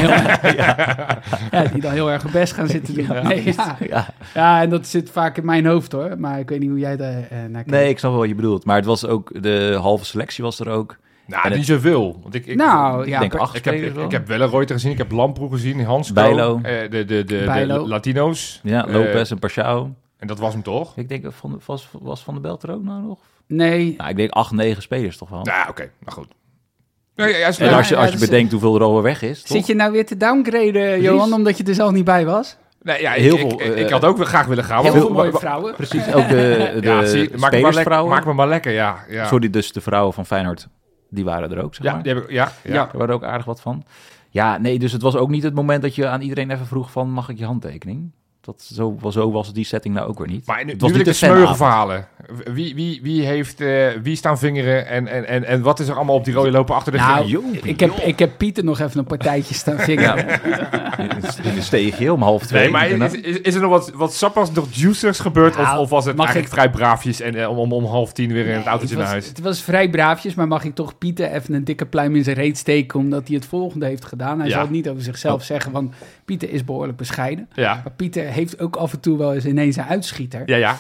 heel, die dan heel erg hun best gaan zitten doen. Ja. Nee, ja, en dat zit vaak in mijn hoofd, hoor. Maar ik weet niet hoe jij daar naar kijkt. Nee, ik snap wel wat je bedoelt. Maar het was ook... De halve selectie was er ook. Nou, niet zoveel. Want ik Ik denk 8 ik spelers wel. heb Wellenreuter gezien, ik heb Lamproe gezien, Hansco, Bijlo. Bijlo. de Latino's. Ja, Lopez en Pashao. En dat was hem toch? Ik denk, was Van der Belt er ook nou nog? Nee, Nou, ik denk 8, 9 spelers toch wel. Nou, oké. Nou goed. Nee, ja, is En leuk. als je dat is- bedenkt hoeveel er alweer weg is, toch? zit je nou weer te downgraden, Johan, omdat je er zelf niet bij was? Nee, ja, heel ik, veel, ik had ook graag willen gaan. Heel want- veel mooie vrouwen. Precies, ook de Ja, zie, maak me maar lekker. spelersvrouwen. Maak me maar lekker, ja. Sorry, dus de vrouwen van Feyenoord, die waren er ook, zeg Ja, maar. die heb ik, ja. Daar waren er ook aardig wat van. Ja, nee, dus het was ook niet het moment dat je aan iedereen even vroeg van, mag ik je handtekening? Zo was die setting nou ook weer niet. Maar nu het was wil ik niet de een smeuïge fanavond. verhalen. Wie heeft wie staan vingeren en wat is er allemaal op die rode loper achter de Nou, gril? ik heb Pieter nog even een partijtje staan vingeren. In de steegje om 1:30. Nee, maar is er nog wat sappas, nog juicers gebeurd? Nou, of was het mag eigenlijk vrij braafjes en om 9:30 weer in het autootje naar huis? Het was vrij braafjes, maar mag ik toch Pieter even een dikke pluim in zijn reet steken, omdat hij het volgende heeft gedaan. Hij Ja. zal het niet over zichzelf zeggen, want Pieter is behoorlijk bescheiden. Ja, Maar Pieter heeft ook af en toe wel eens ineens een uitschieter. ja.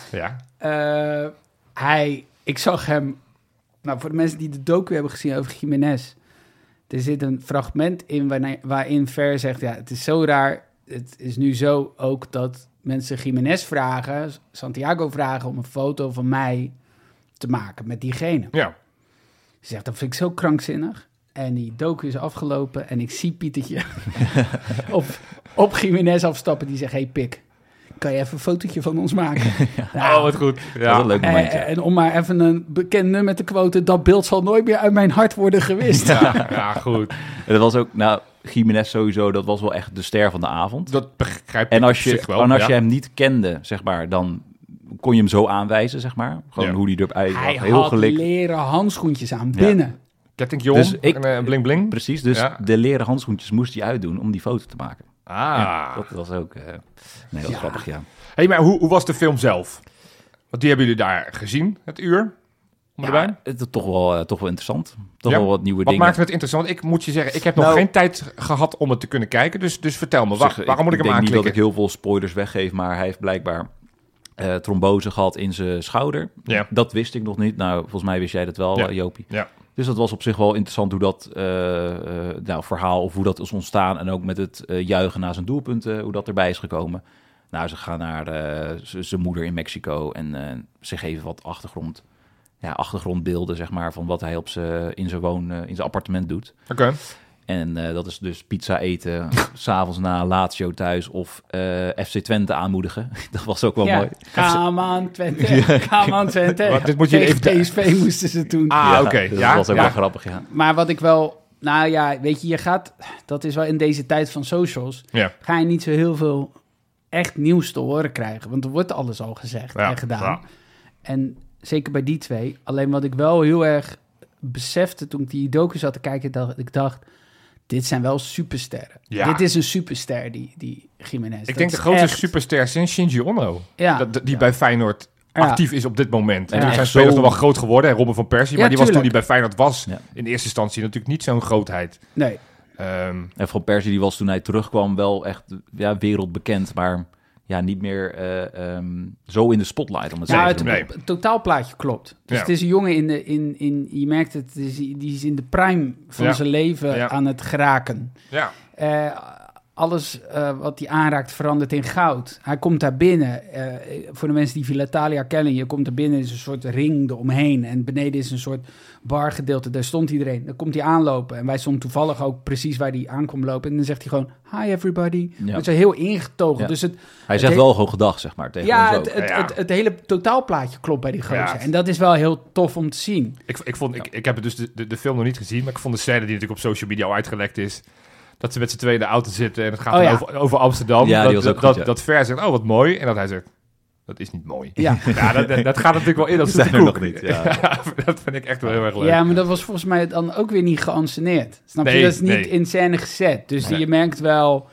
Ik zag hem, nou voor de mensen die de docu hebben gezien over Gimenez, er zit een fragment in waarin Ver zegt, ja, het is zo raar, het is nu zo ook dat mensen Gimenez vragen, Santiago vragen om een foto van mij te maken met diegene. Ja. Ze zegt, dat vind ik zo krankzinnig. En die docu is afgelopen en ik zie Pietertje op Gimenez afstappen die zegt, hey pik, kan je even een fotootje van ons maken? Nou, Oh, wat goed. Dat Ja. was een leuk momentje. en om maar even een bekend nummer te quoten, dat beeld zal nooit meer uit mijn hart worden gewist. Ja, goed. En dat was ook, Gimenez sowieso, dat was wel echt de ster van de avond. Dat begrijp ik En als op je, zich wel. en als ja. je hem niet kende, zeg maar, dan kon je hem zo aanwijzen, zeg maar. Gewoon Ja. hoe die erbij Hij was. Heel had gelikt. leren handschoentjes aan Ja. binnen. Kettingje Dus om, ik- en bling bling. Precies, dus Ja. de leren handschoentjes moest hij uitdoen om die foto te maken. Ah. Dat was ook heel Ja. grappig, ja. Hey, maar hoe was de film zelf? Want die hebben jullie daar gezien, het uur? Om erbij? Ja, het is toch wel interessant. Toch Ja. wel wat nieuwe Wat dingen. maakt het interessant? Ik moet je zeggen, ik heb nog Nou- geen tijd gehad om het te kunnen kijken. Dus vertel me, Op zich, waarom moet ik hem denk niet dat aanklikken? ik heel veel spoilers weggeef, maar hij heeft blijkbaar trombose gehad in zijn schouder. Ja. Dat wist ik nog niet. Nou, volgens mij wist jij dat wel, Ja. Jopie. Ja. Dus dat was op zich wel interessant hoe dat verhaal of hoe dat is ontstaan. En ook met het juichen na zijn doelpunten, hoe dat erbij is gekomen. Nou, ze gaan naar zijn moeder in Mexico en ze geven wat achtergrondbeelden, zeg maar, van wat hij in zijn appartement doet. Oké. En dat is dus pizza eten, 's avonds na Lazio thuis of FC Twente aanmoedigen. Dat was ook wel mooi. Come on Twente, come on Twente. Wat, dit moet je Tegen even- PSV moesten ze doen. Ah, oké. Dus Ja, dat was ook ja. wel grappig, ja. Maar wat ik wel Nou ja, weet je, dat is wel in deze tijd van socials, Ja. ga je niet zo heel veel echt nieuws te horen krijgen. Want er wordt alles al gezegd en gedaan. Ja. En zeker bij die twee. Alleen wat ik wel heel erg besefte toen ik die docu zat te kijken, ik dacht, dit zijn wel supersterren. Ja. Dit is een superster, die Gimenez. Ik denk de grootste superster sinds Shinji Ono. Ja. Die bij Feyenoord actief is op dit moment. En Ja. toen zijn Echt spelers zo- nog wel groot geworden. Robin van Persie. Ja, Maar die was toen tuurlijk. hij bij Feyenoord was. Ja. In eerste instantie natuurlijk niet zo'n grootheid. Nee. En Van Persie die was toen hij terugkwam wel echt wereldbekend, maar ja, niet meer zo in de spotlight, om het Nou, zo het, te noemen. het totaalplaatje klopt. Dus Ja. het is een jongen je merkt het, die is in de prime van Ja. zijn leven Ja. aan het geraken. Ja. Alles wat hij aanraakt verandert in goud. Hij komt daar binnen. Voor de mensen die Villa Italia kennen, je komt er binnen, is een soort ring eromheen. En beneden is een soort bargedeelte. Daar stond iedereen. Dan komt hij aanlopen. En wij stonden toevallig ook precies waar hij aankomt lopen. En dan zegt hij gewoon, hi everybody. Ja. Met zo heel ingetogen. Ja. Dus Hij zegt he- wel hoge dag, zeg maar, tegen ja, ons ook. het hele totaalplaatje klopt bij die gozer. Ja. En dat is wel heel tof om te zien. Ik heb dus de film nog niet gezien. Maar ik vond de scène die natuurlijk op social media al uitgelekt is. Dat ze met z'n tweeën in de auto zitten. En het gaat Oh, dan ja. over Amsterdam. Ja, die was ook goed, ja. dat Ver zegt, oh wat mooi. En dat hij zegt, dat is niet mooi. Ja. Ja, dat gaat natuurlijk wel in als Die zoete zijn er koek. nog niet, ja. Dat vind ik echt wel heel erg leuk. Ja, maar dat was volgens mij dan ook weer niet geanceneerd. Snap je? Nee, Dat is niet nee. in scène gezet. Dus Nee. je merkt wel...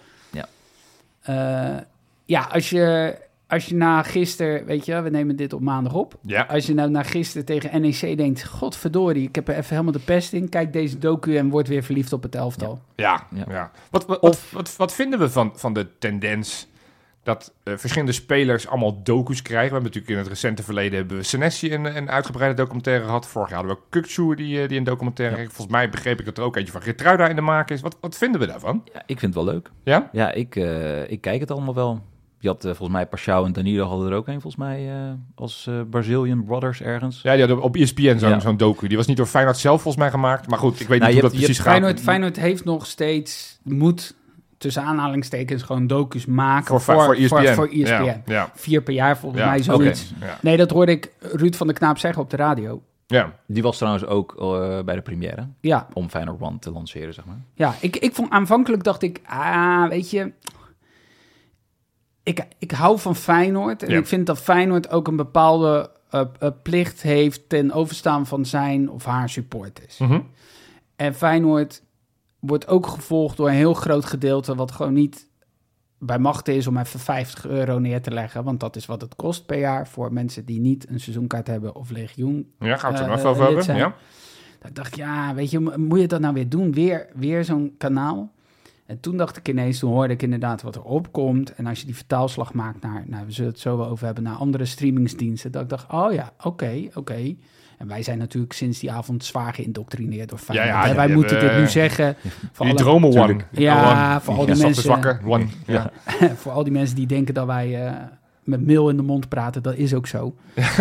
Ja. Als je na gisteren... Weet je, we nemen dit op maandag op. Ja. Als je nou na gisteren tegen NEC denkt... Godverdorie, ik heb er even helemaal de pest in. Kijk deze docu en word weer verliefd op het elftal. Ja. Ja. Wat vinden we van de tendens dat verschillende spelers allemaal docus krijgen? We hebben natuurlijk in het recente verleden hebben we Senesi een uitgebreide documentaire gehad. Vorig jaar hadden we Kukçu die een documentaire kreeg. Volgens mij begreep ik dat er ook eentje van Geertruida in de maak is. Wat vinden we daarvan? Ja, ik vind het wel leuk. Ja? Ja, ik kijk het allemaal wel. Je had volgens mij Pashao en Danilo hadden er ook een, volgens mij, als Brazilian Brothers ergens. Ja, die hadden op ESPN Ja. zo'n docu. Die was niet door Feyenoord zelf volgens mij gemaakt. Maar goed, ik weet niet je hoe dat hebt- je precies gaat. Feyenoord heeft nog steeds... Moet tussen aanhalingstekens gewoon docus maken Voor ESPN. voor ESPN. Ja. 4 per jaar volgens Ja. mij, zoiets. Ja. Nee, dat hoorde ik Ruud van der Knaap zeggen op de radio. Ja. Die was trouwens ook bij de première, Ja, om Feyenoord One te lanceren, zeg maar. ja, ik vond aanvankelijk dacht ik, weet je, ik hou van Feyenoord en Ja. ik vind dat Feyenoord ook een bepaalde plicht heeft ten overstaan van zijn of haar supporters. Mhm. En Feyenoord wordt ook gevolgd door een heel groot gedeelte wat gewoon niet bij machten is om even €50 neer te leggen, want dat is wat het kost per jaar voor mensen die niet een seizoenkaart hebben of legioen. Ja, gaan we het zo nog lid even over hebben. zijn. Ja. Dat ik dacht, ja, weet je, moet je dat nou weer doen? Weer zo'n kanaal? En toen dacht ik ineens, toen hoorde ik inderdaad wat er opkomt. En als je die vertaalslag maakt naar, nou, we zullen het zo wel over hebben, naar andere streamingsdiensten. Dat ik dacht, oh ja, oké. En wij zijn natuurlijk sinds die avond zwaar geïndoctrineerd door Feyenoord. Ja, Hè, wij die moeten hebben- dit nu zeggen. Voor Die alle, dromen one. Tuurlijk. Ja, One. voor al die Ja, mensen. wakker. One. Ja. voor al die mensen die denken dat wij met meel in de mond praten, dat is ook zo.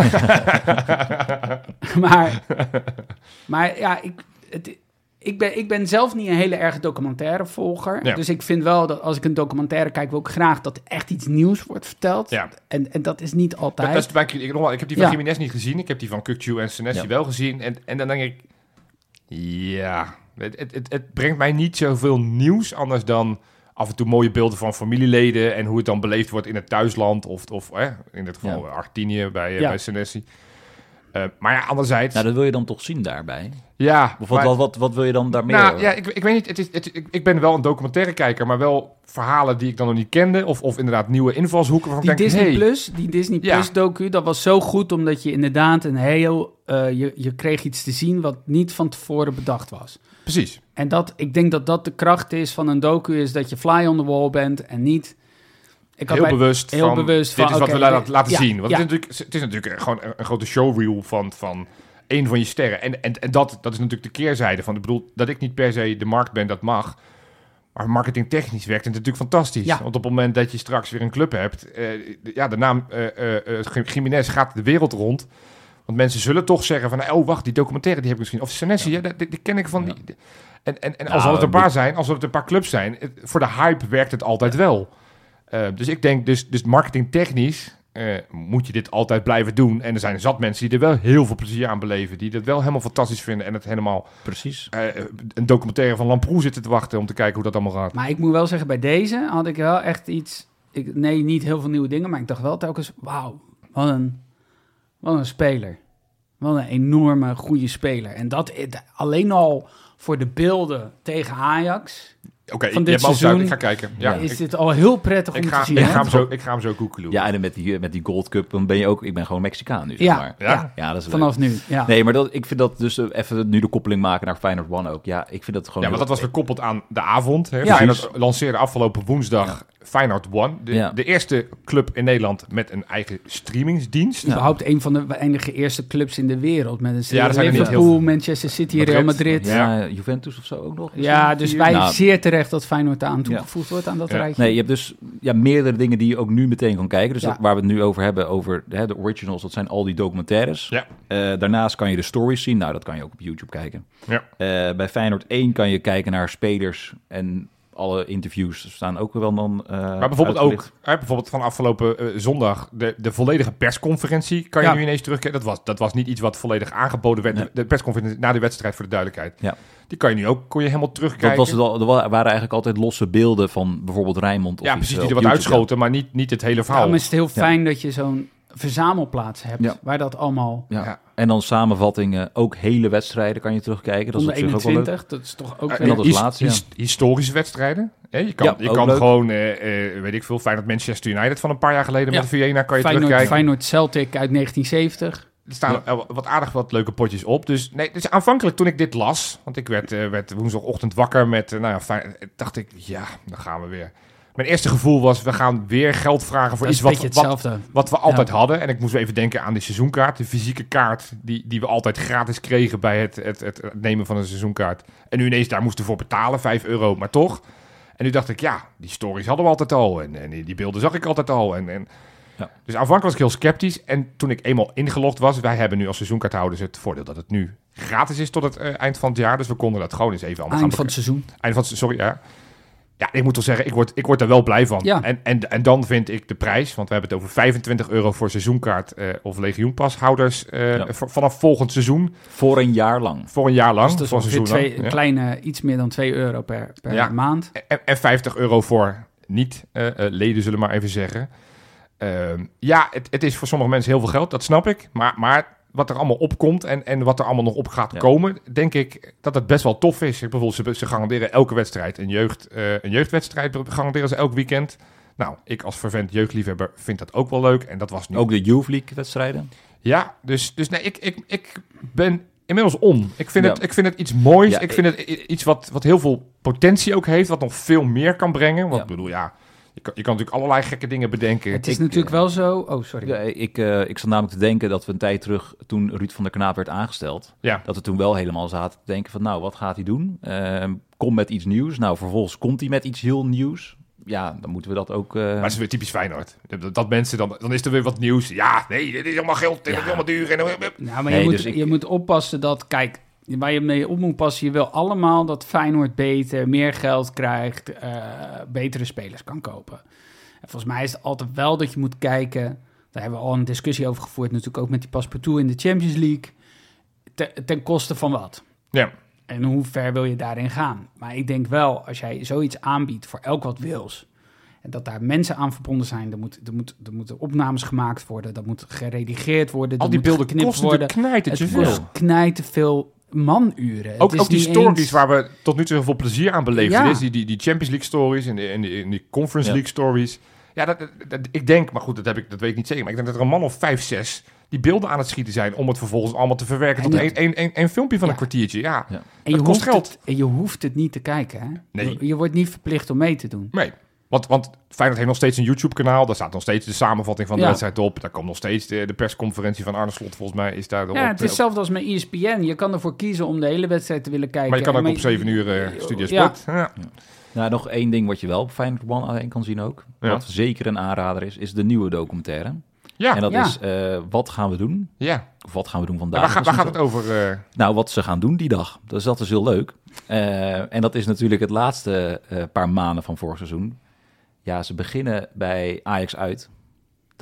maar ja, ik ben zelf niet een hele erg documentairevolger. Ja. Dus ik vind wel dat als ik een documentaire kijk, wil ik graag dat er echt iets nieuws wordt verteld. Ja. En dat is niet altijd. Dat is ik heb die van Ja. Gimenez niet gezien. Ik heb die van Kukçu en Senesi Ja. wel gezien. En dan denk ik... Ja, het brengt mij niet zoveel nieuws. Anders dan af en toe mooie beelden van familieleden. En hoe het dan beleefd wordt in het thuisland. Of in dit geval Argentinië bij Senesi. Maar ja, anderzijds... Nou, dat wil je dan toch zien daarbij? ja, Of maar- wat wil je dan daarmee? Nou ja, ik weet niet. Ik ben wel een documentaire-kijker, maar wel verhalen die ik dan nog niet kende. Of inderdaad nieuwe invalshoeken waarvan ik Die denk, Disney Ja. Plus docu, dat was zo goed omdat je inderdaad een heel... je kreeg iets te zien wat niet van tevoren bedacht was. precies. En ik denk dat dat de kracht is van een docu, is dat je fly on the wall bent en niet... Ik had Heel bij- bewust heel van, bewust dit van, is wat oké, we laten ja, zien. Want ja. het is natuurlijk gewoon een grote showreel van één van je sterren. En dat is natuurlijk de keerzijde van. Ik bedoel, dat ik niet per se de markt ben, dat mag. Maar marketingtechnisch werkt het natuurlijk fantastisch. Ja. Want op het moment dat je straks weer een club hebt... de naam Gimenez gaat de wereld rond. Want mensen zullen toch zeggen van... oh, wacht, die documentaire die heb ik misschien... Of Senesi, ja. die ken ik van... Ja. En als het een paar zijn, als het een paar clubs zijn... voor de hype werkt het altijd wel. Dus ik denk, dus marketingtechnisch moet je dit altijd blijven doen. En er zijn zat mensen die er wel heel veel plezier aan beleven. Die het wel helemaal fantastisch vinden. En het helemaal Precies. een documentaire van Lamproe zitten te wachten om te kijken hoe dat allemaal gaat. Maar ik moet wel zeggen, bij deze had ik wel echt iets... Nee, niet heel veel nieuwe dingen, maar ik dacht wel telkens... Wauw, wat een speler. Wat een enorme goede speler. En dat alleen al voor de beelden tegen Ajax... Oké, van je dit hebt me overtuigd. seizoen Ik ga kijken. Ja, is dit al heel prettig om te zien. Ik hè? ga hem zo googelen. Ja, en met die Gold Cup, dan ben je ook... Ik ben gewoon Mexicaan nu, zeg Ja, maar. Ja? Ja, dat is leuk. Vanaf nu, ja. Nee, maar ik vind dat dus even nu de koppeling maken naar Feyenoord One ook. Ja, ik vind dat gewoon... Ja, want dat was gekoppeld aan de avond. Hè. Ja. Feyenoord lanceerde afgelopen woensdag Feyenoord One. Ja. De eerste club in Nederland met een eigen streamingsdienst. Überhaupt een van de enige eerste clubs in de wereld. Met een Ja, er zijn er niet Liverpool, heel veel. Manchester City, Real Madrid. Ja, Juventus of zo ook nog. Ja, dus wij Nou, zeer terecht dat Feyenoord aan toegevoegd wordt aan dat Ja. rijtje. Nee, je hebt dus meerdere dingen die je ook nu meteen kan kijken. Dus Ja. dat, waar we het nu over hebben, over de originals, dat zijn al die documentaires. Ja. Daarnaast kan je de stories zien. Nou, dat kan je ook op YouTube kijken. Ja. Bij Feyenoord 1 kan je kijken naar spelers en alle interviews staan ook wel dan Maar bijvoorbeeld uitgelicht. ook, bijvoorbeeld van afgelopen zondag, de volledige persconferentie kan je Ja. nu ineens terugkijken. Dat was niet iets wat volledig aangeboden werd. Nee. De persconferentie na de wedstrijd, voor de duidelijkheid. Ja. Die kan je nu ook, kon je helemaal terugkijken. Dat was het al, er waren eigenlijk altijd losse beelden van bijvoorbeeld Rijnmond of Ja, iets, precies, die op er wat YouTube, uitschoten, maar niet het hele verhaal. Daarom is het heel fijn dat je zo'n verzamelplaats hebt, Ja. waar dat allemaal Ja. Ja. En dan samenvattingen, ook hele wedstrijden kan je terugkijken. Dat is op onder zich ook wel leuk. 21, dat is toch ook en dat weer... als laatste, ja. Historische wedstrijden. Hè, je kan, Ja, je ook kan leuk. gewoon, weet ik veel, Feyenoord Manchester United van een paar jaar geleden Ja. met de Vienna kan je terugkijken. Feyenoord Celtic uit 1970. Er staan wat leuke potjes op. Dus aanvankelijk toen ik dit las, want ik werd woensdagochtend wakker met, dacht ik, ja, dan gaan we weer. Mijn eerste gevoel was, we gaan weer geld vragen voor Dat is iets een beetje hetzelfde. wat we altijd hadden. En ik moest even denken aan die seizoenkaart, de fysieke kaart die we altijd gratis kregen bij het nemen van een seizoenkaart. En nu ineens daar moesten we voor betalen, €5, maar toch. En nu dacht ik, ja, die stories hadden we altijd al. En die beelden zag ik altijd al. Ja. Dus aanvankelijk was ik heel sceptisch. En toen ik eenmaal ingelogd was, wij hebben nu als seizoenkaarthouders het voordeel dat het nu gratis is tot het eind van het jaar. Dus we konden dat gewoon eens even allemaal Eind gaan van het seizoen. Sorry, ja. Ja, ik moet wel zeggen, ik word er wel blij van. Ja. En dan vind ik de prijs, want we hebben het over €25 voor seizoenkaart of legioenpashouders vanaf volgend seizoen. Voor een jaar lang. Voor een jaar lang. Dus dat is voor een ongeveer seizoen lang. Ja. kleine, iets meer dan €2 per Ja. maand. En €50 voor niet-leden, zullen we maar even zeggen. Ja, het is voor sommige mensen heel veel geld, dat snap ik. Maar wat er allemaal opkomt en wat er allemaal nog op gaat komen, denk ik dat het best wel tof is. Bijvoorbeeld, ze garanderen elke wedstrijd een jeugdwedstrijd, garanderen ze elk weekend. Nou, ik als fervent jeugdliefhebber vind dat ook wel leuk. En dat was nu... Ook de Youth League wedstrijden. Ja, dus nee, ik ben inmiddels om. Ik vind het iets moois. Ja, ik vind het iets wat heel veel potentie ook heeft, wat nog veel meer kan brengen. Want ik bedoel, je kan natuurlijk allerlei gekke dingen bedenken. Het is natuurlijk wel zo... Oh, sorry. Ja, ik zat namelijk te denken dat we een tijd terug, toen Ruud van der Knaap werd aangesteld, dat we toen wel helemaal zaten te denken van, nou, wat gaat hij doen? Kom met iets nieuws. Nou, vervolgens komt hij met iets heel nieuws. Ja, dan moeten we dat ook... Maar het is weer typisch Feyenoord. Dat mensen, dan is er weer wat nieuws. Ja, nee, dit is allemaal geld, dit is allemaal duur. Nou, maar Nee, je moet oppassen dat... Kijk, waar je mee op moet passen... Je wil allemaal dat Feyenoord beter, meer geld krijgt... betere spelers kan kopen. En volgens mij is het altijd wel dat je moet kijken... Daar hebben we al een discussie over gevoerd... natuurlijk ook met die Passepartout in de Champions League... Ten koste van wat? Ja. En hoe ver wil je daarin gaan? Maar ik denk wel, als jij zoiets aanbiedt voor elk wat wils... en dat daar mensen aan verbonden zijn... er moeten opnames gemaakt worden... dat moet geredigeerd worden... Al die moet beelden geknipt kosten worden. de knijtertje Het veel. kost knijten veel manuren. Ook die niet stories eens- waar we tot nu toe heel veel plezier aan beleefden. Ja. Is die Champions League stories en die Conference Ja. League stories. Ja, dat, ik denk, maar goed, dat weet ik niet zeker. Maar ik denk dat er een man of 5, 6 die beelden aan het schieten zijn... om het vervolgens allemaal te verwerken tot één filmpje van een kwartiertje. Ja, Ja. En je dat kost hoeft geld. en je hoeft het niet te kijken. Hè? Nee. Je wordt niet verplicht om mee te doen. Nee. Want Feyenoord heeft nog steeds een YouTube-kanaal. Daar staat nog steeds de samenvatting van de Ja. wedstrijd op. Daar komt nog steeds de persconferentie van Arne Slot, volgens mij, is daar Ja, het is hetzelfde als met ESPN. Je kan ervoor kiezen om de hele wedstrijd te willen kijken. Maar je kan ook Maar op 7 uur Studio Ja. Sport. Ja. Nou, nog één ding wat je wel op Feyenoord One alleen kan zien ook. Ja. Wat zeker een aanrader is de nieuwe documentaire. Ja. En dat Ja. is Wat gaan we doen? Ja. Of wat gaan we doen Maar vandaag? waar gaat het over? Nou, wat ze gaan doen die dag. Dus dat is heel leuk. En dat is natuurlijk het laatste paar maanden van vorig seizoen. Ja, ze beginnen bij Ajax uit.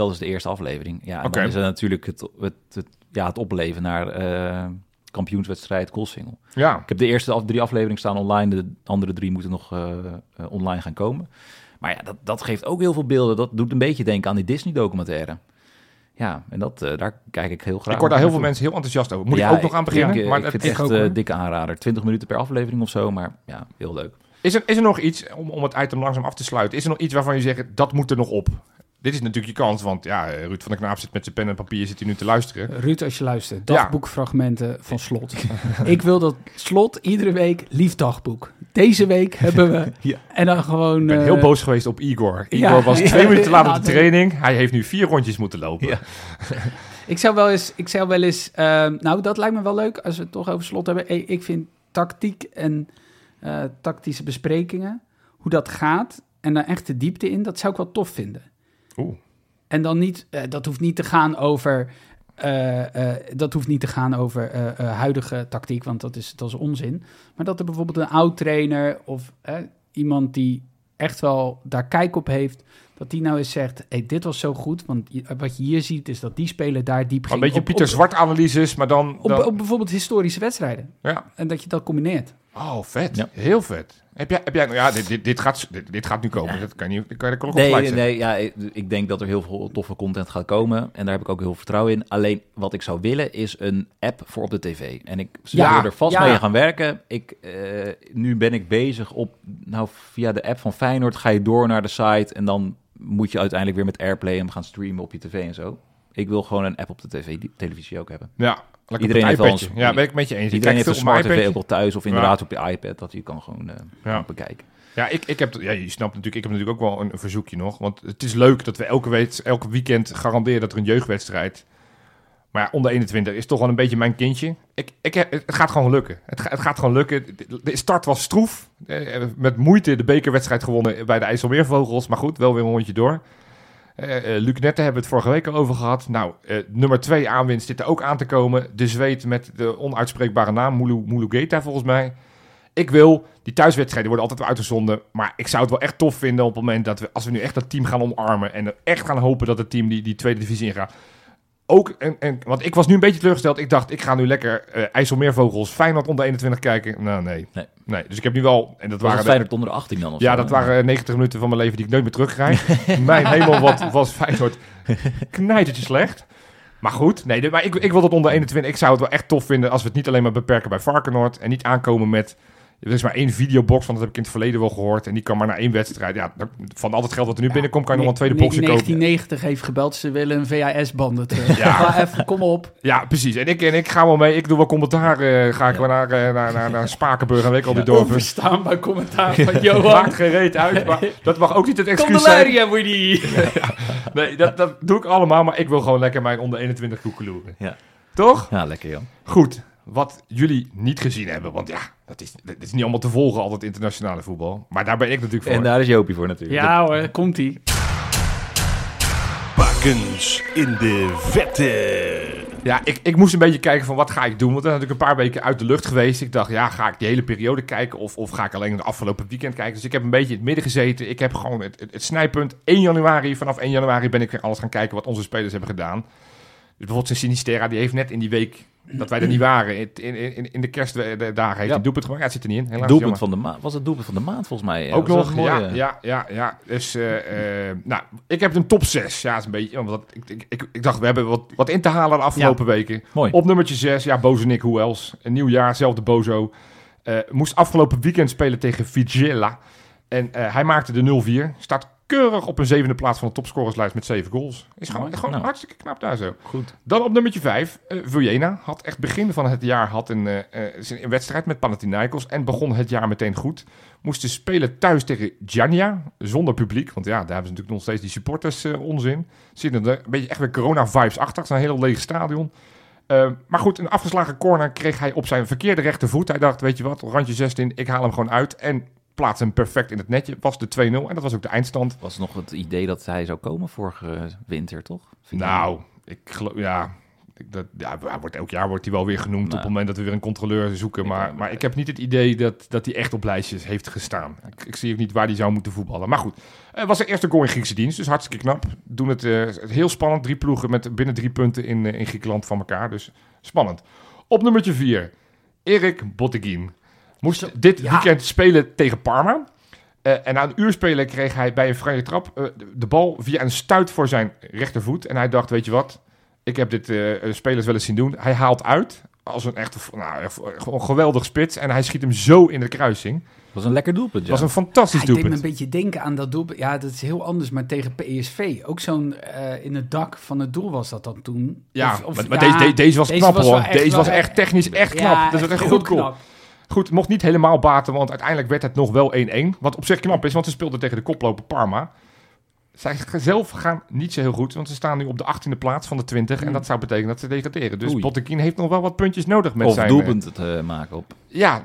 Dat is de eerste aflevering. Ja, en Oké. dan is er natuurlijk het opleven naar kampioenswedstrijd Koolsingel. Ja. Ik heb de eerste 3 afleveringen staan online. De andere 3 moeten nog online gaan komen. Maar ja, dat geeft ook heel veel beelden. Dat doet een beetje denken aan die Disney-documentaire. Ja, en daar kijk ik heel graag. Ik hoor daar heel veel naartoe. mensen heel enthousiast over. Moet Ja, ik ook nog aan beginnen? Ik maar vind het ik echt ook, hoor. dikke aanrader. 20 minuten per aflevering of zo, maar ja, heel leuk. is er nog iets, om het item langzaam af te sluiten, is er nog iets waarvan je zegt, dat moet er nog op? Dit is natuurlijk je kans, want ja, Ruud van der Knaap zit met zijn pen en papier, zit hij nu te luisteren. Ruud, als je luistert, dagboekfragmenten van Slot. Ik wil dat Slot iedere week lief dagboek. Deze week hebben we... Ja. En dan gewoon... Ik ben heel boos geweest op Igor. Igor ja, was ja, 2 minuten laat op ja, de training. Hij heeft nu 4 rondjes moeten lopen. Ja. Ik zou wel eens... nou, dat lijkt me wel leuk als we het toch over Slot hebben. Ik vind tactiek en tactische besprekingen, hoe dat gaat en daar echt de diepte in, dat zou ik wel tof vinden. Oeh. En dan niet, dat hoeft niet te gaan over... huidige tactiek, want dat is onzin. Maar dat er bijvoorbeeld een oud-trainer of iemand die echt wel daar kijk op heeft, dat die nou eens zegt, hey, dit was zo goed, want wat je hier ziet is dat die speler daar diep ging. Een beetje Pieter Zwart-analyses, maar dan... Op bijvoorbeeld historische wedstrijden. Ja. En dat je dat combineert. Oh, vet. Ja. Heel vet. Heb jij ja, dit gaat nu komen. Dat kan je de klok op gelijk zetten. Nee, ja, ik denk dat er heel veel toffe content gaat komen. En daar heb ik ook heel veel vertrouwen in. Alleen wat ik zou willen is een app voor op de tv. En ik zou er vast mee gaan werken. Nu ben ik bezig via de app van Feyenoord ga je door naar de site. En dan moet je uiteindelijk weer met Airplay hem gaan streamen op je tv en zo. Ik wil gewoon een app op de televisie ook hebben. Ja, lekker Iedereen op heeft het wel iPadje. Ja, ben ik met je eens. Iedereen heeft een smart tv op ook thuis of inderdaad op je iPad. Dat je kan gewoon bekijken. Ja, ik heb, je snapt natuurlijk, ik heb natuurlijk ook wel een verzoekje nog. Want het is leuk dat we elke weekend garanderen dat er een jeugdwedstrijd. Maar ja, onder 21 is toch wel een beetje mijn kindje. Het gaat gewoon lukken. Het gaat gewoon lukken. De start was stroef. Met moeite de bekerwedstrijd gewonnen bij de IJsselmeervogels. Maar goed, wel weer een rondje door. Luc Nette hebben we het vorige week al over gehad. Nou, nummer 2 aanwinst zit er ook aan te komen. De Zweed met de onuitspreekbare naam, Mulugeta volgens mij. Ik wil, die thuiswedstrijden worden altijd wel uitgezonden. Maar ik zou het wel echt tof vinden op het moment dat als we nu echt dat team gaan omarmen. En er echt gaan hopen dat het team die tweede divisie ingaat. Ook, want ik was nu een beetje teleurgesteld. Ik dacht, ik ga nu lekker IJsselmeervogels Feyenoord onder 21 kijken. Nou, nee. Dus ik heb nu wel... En dat waren Feyenoord onder 18 dan? Of ja, zo, dat waren 90 minuten van mijn leven die ik nooit meer terugkrijg. Mijn hemel, was Feyenoord knijtertje slecht. Maar goed, maar ik wil dat onder 21. Ik zou het wel echt tof vinden als we het niet alleen maar beperken bij Varkenoord. En niet aankomen met... Er is maar 1 videobox, want dat heb ik in het verleden wel gehoord. En die kan maar naar 1 wedstrijd. Ja, van al het geld wat er nu binnenkomt, kan je nog een tweede boxje kopen. In 1990 heeft gebeld, ze willen een VHS-banden terug. Ja. Even, kom op. Ja, precies. En ik ga wel mee. Ik doe wel commentaar. Ga ik wel naar Spakenburg en weet ik al die dorpen. Onverstaanbaar commentaar van Johan. Maakt geen reet uit, maar dat mag ook niet het excuus zijn. Nee, dat doe ik allemaal. Maar ik wil gewoon lekker mijn onder 21 koekeloeren. Ja. Toch? Ja, lekker Jan. Goed. Wat jullie niet gezien hebben, want ja, dat is niet allemaal te volgen, altijd internationale voetbal. Maar daar ben ik natuurlijk voor. En daar is Jopie voor natuurlijk. Ja hoor, komt-ie. Bakens in de vette. Ja, ik moest een beetje kijken van wat ga ik doen, want dan had ik een paar weken uit de lucht geweest. Ik dacht, ja, ga ik die hele periode kijken of ga ik alleen het afgelopen weekend kijken? Dus ik heb een beetje in het midden gezeten. Ik heb gewoon het snijpunt 1 januari. Vanaf 1 januari ben ik weer alles gaan kijken wat onze spelers hebben gedaan. Dus bijvoorbeeld Sinisterra, die heeft net in die week dat wij er niet waren, in de kerstdagen heeft hij een doelpunt gemaakt. Ja, het zit er niet in. Helaas, doelpunt van de maand. Was het doelpunt van de maand volgens mij? Ook nog, mooie... ja. Dus, nou, ik heb een top 6. Ja, is een beetje, want ik dacht, we hebben wat in te halen de afgelopen weken. Mooi. Op nummertje 6, ja, Bozo Nick, hoe else? Een nieuw jaar, zelfde Bozo. Moest afgelopen weekend spelen tegen Vigela. En hij maakte de 0-4. Staat keurig op een 7e plaats van de topscorerslijst met 7 goals. Is gewoon hartstikke knap daar zo. Goed. Dan op nummertje 5, Vujena. Had echt begin van het jaar een wedstrijd met Panathinaikos en begon het jaar meteen goed. Moesten spelen thuis tegen Giannia, zonder publiek. Want ja, daar hebben ze natuurlijk nog steeds die supporters onzin. Zitten er een beetje echt weer corona-vibes achter. Het is een heel leeg stadion. Maar goed, een afgeslagen corner kreeg hij op zijn verkeerde rechtervoet. Hij dacht, weet je wat, randje 16, ik haal hem gewoon uit. En plaats hem perfect in het netje. Was de 2-0 en dat was ook de eindstand. Was nog het idee dat hij zou komen vorige winter, toch? Nou, ik geloof, ja. Elk jaar wordt hij wel weer genoemd op het moment dat we weer een controleur zoeken. Maar ik heb niet het idee dat hij echt op lijstjes heeft gestaan. Ik zie ook niet waar hij zou moeten voetballen. Maar goed, het was zijn eerste goal in Griekse dienst, dus hartstikke knap. Doen het heel spannend. 3 ploegen met binnen 3 punten in Griekenland van elkaar. Dus spannend. Op nummertje 4, Erik Botteguin. Moest dit weekend spelen tegen Parma. En na een uur spelen kreeg hij bij een vrije trap de bal via een stuit voor zijn rechtervoet. En hij dacht, weet je wat, ik heb dit spelers wel eens zien doen. Hij haalt uit als een echt gewoon geweldig spits. En hij schiet hem zo in de kruising. Dat was een lekker doelpunt, Dat was een fantastisch doelpunt. Ik deed me een beetje denken aan dat doelpunt. Ja, dat is heel anders, maar tegen PSV. Ook zo'n in het dak van het doel was dat dan toen. Ja, maar deze was knap hoor. Deze was echt technisch echt knap. Ja, dat was echt goed goal. Goed, mocht niet helemaal baten, want uiteindelijk werd het nog wel 1-1. Wat op zich knap is, want ze speelden tegen de koploper Parma. Zij zelf gaan niet zo heel goed, want ze staan nu op de 18e plaats van de 20. En dat zou betekenen dat ze degraderen. Dus Botteguin heeft nog wel wat puntjes nodig met zijn... Of doelpunten te maken op. Ja,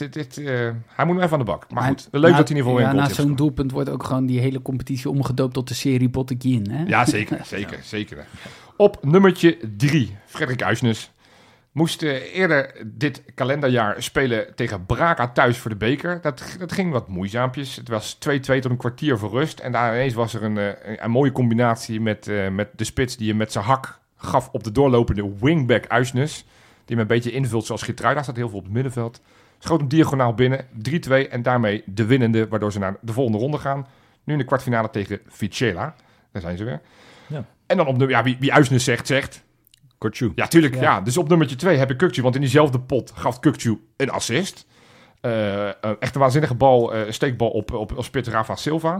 hij moet nog even aan de bak. Maar goed, leuk dat hij in ieder geval een goal heeft. Na zo'n doelpunt wordt ook gewoon die hele competitie omgedoopt tot de serie Botteguin. Hè? Ja, zeker. Op nummertje 3, Frederik Uisnes. Moest eerder dit kalenderjaar spelen tegen Braga thuis voor de beker. Dat ging wat moeizaampjes. Het was 2-2 tot een kwartier voor rust. En daar ineens was er een mooie combinatie met de spits die je met zijn hak gaf op de doorlopende wingback Uisnes. Die hem een beetje invult zoals Geertruida. Staat heel veel op het middenveld. Schoot hem diagonaal binnen. 3-2 en daarmee de winnende, waardoor ze naar de volgende ronde gaan. Nu in de kwartfinale tegen Vicella. Daar zijn ze weer. Ja. En dan op wie Uisnes zegt... Kukçu. Ja, tuurlijk. Ja. Dus op nummertje 2 heb ik Kukçu. Want in diezelfde pot gaf Kukçu een assist. Echt een waanzinnige bal, steekbal op spits Rafa Silva.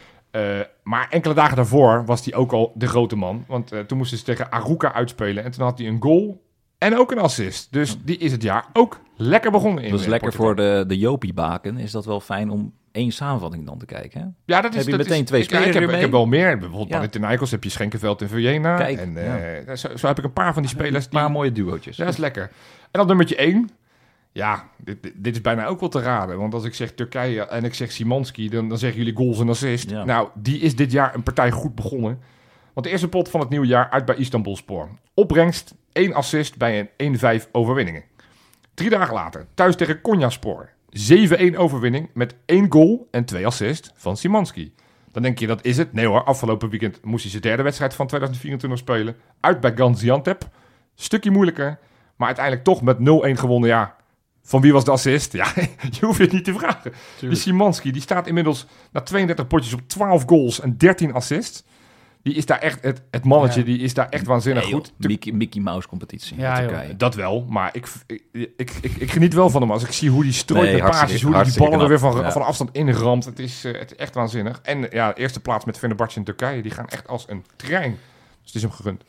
Maar enkele dagen daarvoor was hij ook al de grote man. Want toen moesten ze tegen Arouca uitspelen. En toen had hij een goal en ook een assist. Dus die is het jaar ook lekker begonnen in. Dat is lekker voor de Jopie-baken. Is dat wel fijn om 1 samenvatting dan te kijken, hè? Ja, dat is... Heb je meteen 2 spelers ik heb wel meer. Bijvoorbeeld Panathinaikos heb je Schenkenveld en Vujena. Kijk, en zo heb ik een paar van die spelers. Een paar mooie duootjes. Dat is lekker. En dan nummertje 1. Ja, dit is bijna ook wel te raden. Want als ik zeg Turkije en ik zeg Szymanski, dan zeggen jullie goals en assist. Ja. Nou, die is dit jaar een partij goed begonnen. Want de eerste pot van het nieuwe jaar uit bij Istanbulspor. Opbrengst 1 assist bij een 1-5 overwinningen. 3 dagen later, thuis tegen Konyaspor. 7-1 overwinning met 1 goal en 2 assists van Szymanski. Dan denk je, dat is het. Nee hoor, afgelopen weekend moest hij zijn derde wedstrijd van 2024 spelen. Uit bij Gaziantep. Stukje moeilijker, maar uiteindelijk toch met 0-1 gewonnen. Ja, van wie was de assist? Ja, je hoeft het niet te vragen. Die Szymanski, die staat inmiddels na 32 potjes op 12 goals en 13 assists. Die is daar echt, het mannetje, die is daar echt waanzinnig goed. Mickey Mouse competitie. Ja, dat wel, maar ik geniet wel van hem. Als ik zie hoe die strooit met paasjes, hoe hij die ballen er weer van afstand inramt. Het is echt waanzinnig. En ja, eerste plaats met Fenerbahce in Turkije. Die gaan echt als een trein. Dus het is hem gegund.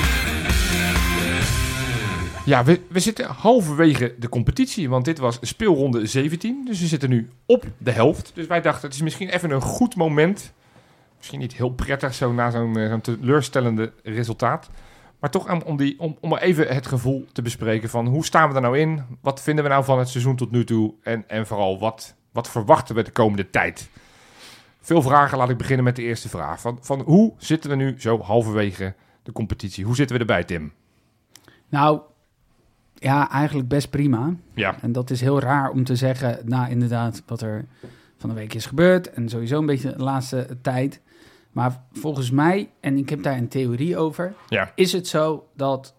Ja, we zitten halverwege de competitie, want dit was speelronde 17. Dus we zitten nu op de helft. Dus wij dachten, het is misschien even een goed moment... Misschien niet heel prettig zo na zo'n teleurstellende resultaat. Maar toch om even het gevoel te bespreken van hoe staan we er nou in? Wat vinden we nou van het seizoen tot nu toe? En vooral, wat verwachten we de komende tijd? Veel vragen, laat ik beginnen met de eerste vraag. Van hoe zitten we nu zo halverwege de competitie? Hoe zitten we erbij, Tim? Nou, ja, eigenlijk best prima. Ja. En dat is heel raar om te zeggen, nou inderdaad, wat er van de week is gebeurd. En sowieso een beetje de laatste tijd. Maar volgens mij, en ik heb daar een theorie over, is het zo dat,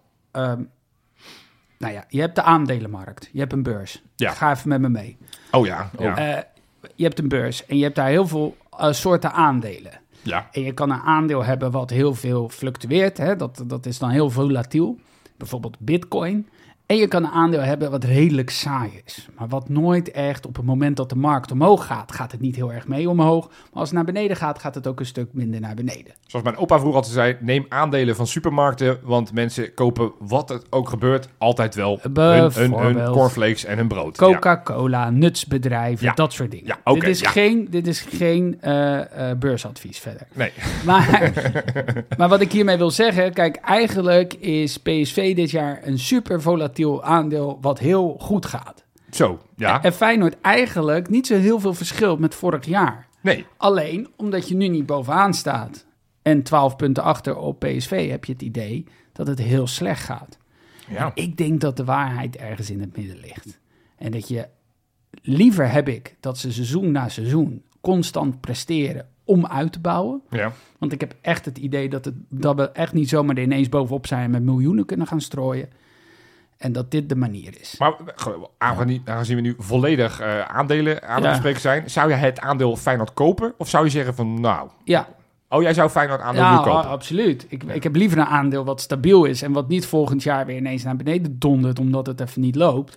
je hebt de aandelenmarkt, je hebt een beurs. Ja. Ga even met me mee. Oh ja. Je hebt een beurs en je hebt daar heel veel soorten aandelen. Ja. En je kan een aandeel hebben wat heel veel fluctueert, hè? Dat is dan heel volatiel. Bijvoorbeeld Bitcoin. En je kan een aandeel hebben wat redelijk saai is. Maar wat nooit echt op het moment dat de markt omhoog gaat, gaat het niet heel erg mee omhoog. Maar als het naar beneden gaat, gaat het ook een stuk minder naar beneden. Zoals mijn opa vroeger altijd zei, neem aandelen van supermarkten. Want mensen kopen, wat er ook gebeurt, altijd wel hun cornflakes en hun brood. Coca-Cola, nutsbedrijven, dat soort dingen. Ja, okay, dit is geen beursadvies verder. Nee. Maar wat ik hiermee wil zeggen, kijk, eigenlijk is PSV dit jaar een super volatiel aandeel wat heel goed gaat. Zo, ja. En Feyenoord eigenlijk niet zo heel veel verschil met vorig jaar. Nee. Alleen, omdat je nu niet bovenaan staat en 12 punten achter op PSV, heb je het idee dat het heel slecht gaat. Ja. En ik denk dat de waarheid ergens in het midden ligt. En dat je... Liever heb ik dat ze seizoen na seizoen constant presteren om uit te bouwen. Ja. Want ik heb echt het idee dat we echt niet zomaar er ineens bovenop zijn en met miljoenen kunnen gaan strooien. En dat dit de manier is. Maar aangezien we nu volledig aandelen aan het bespreken zijn, zou je het aandeel Feyenoord kopen? Of zou je zeggen van, nou... Ja, jij zou Feyenoord aandeel nu kopen? absoluut. Ik heb liever een aandeel wat stabiel is en wat niet volgend jaar weer ineens naar beneden dondert omdat het even niet loopt.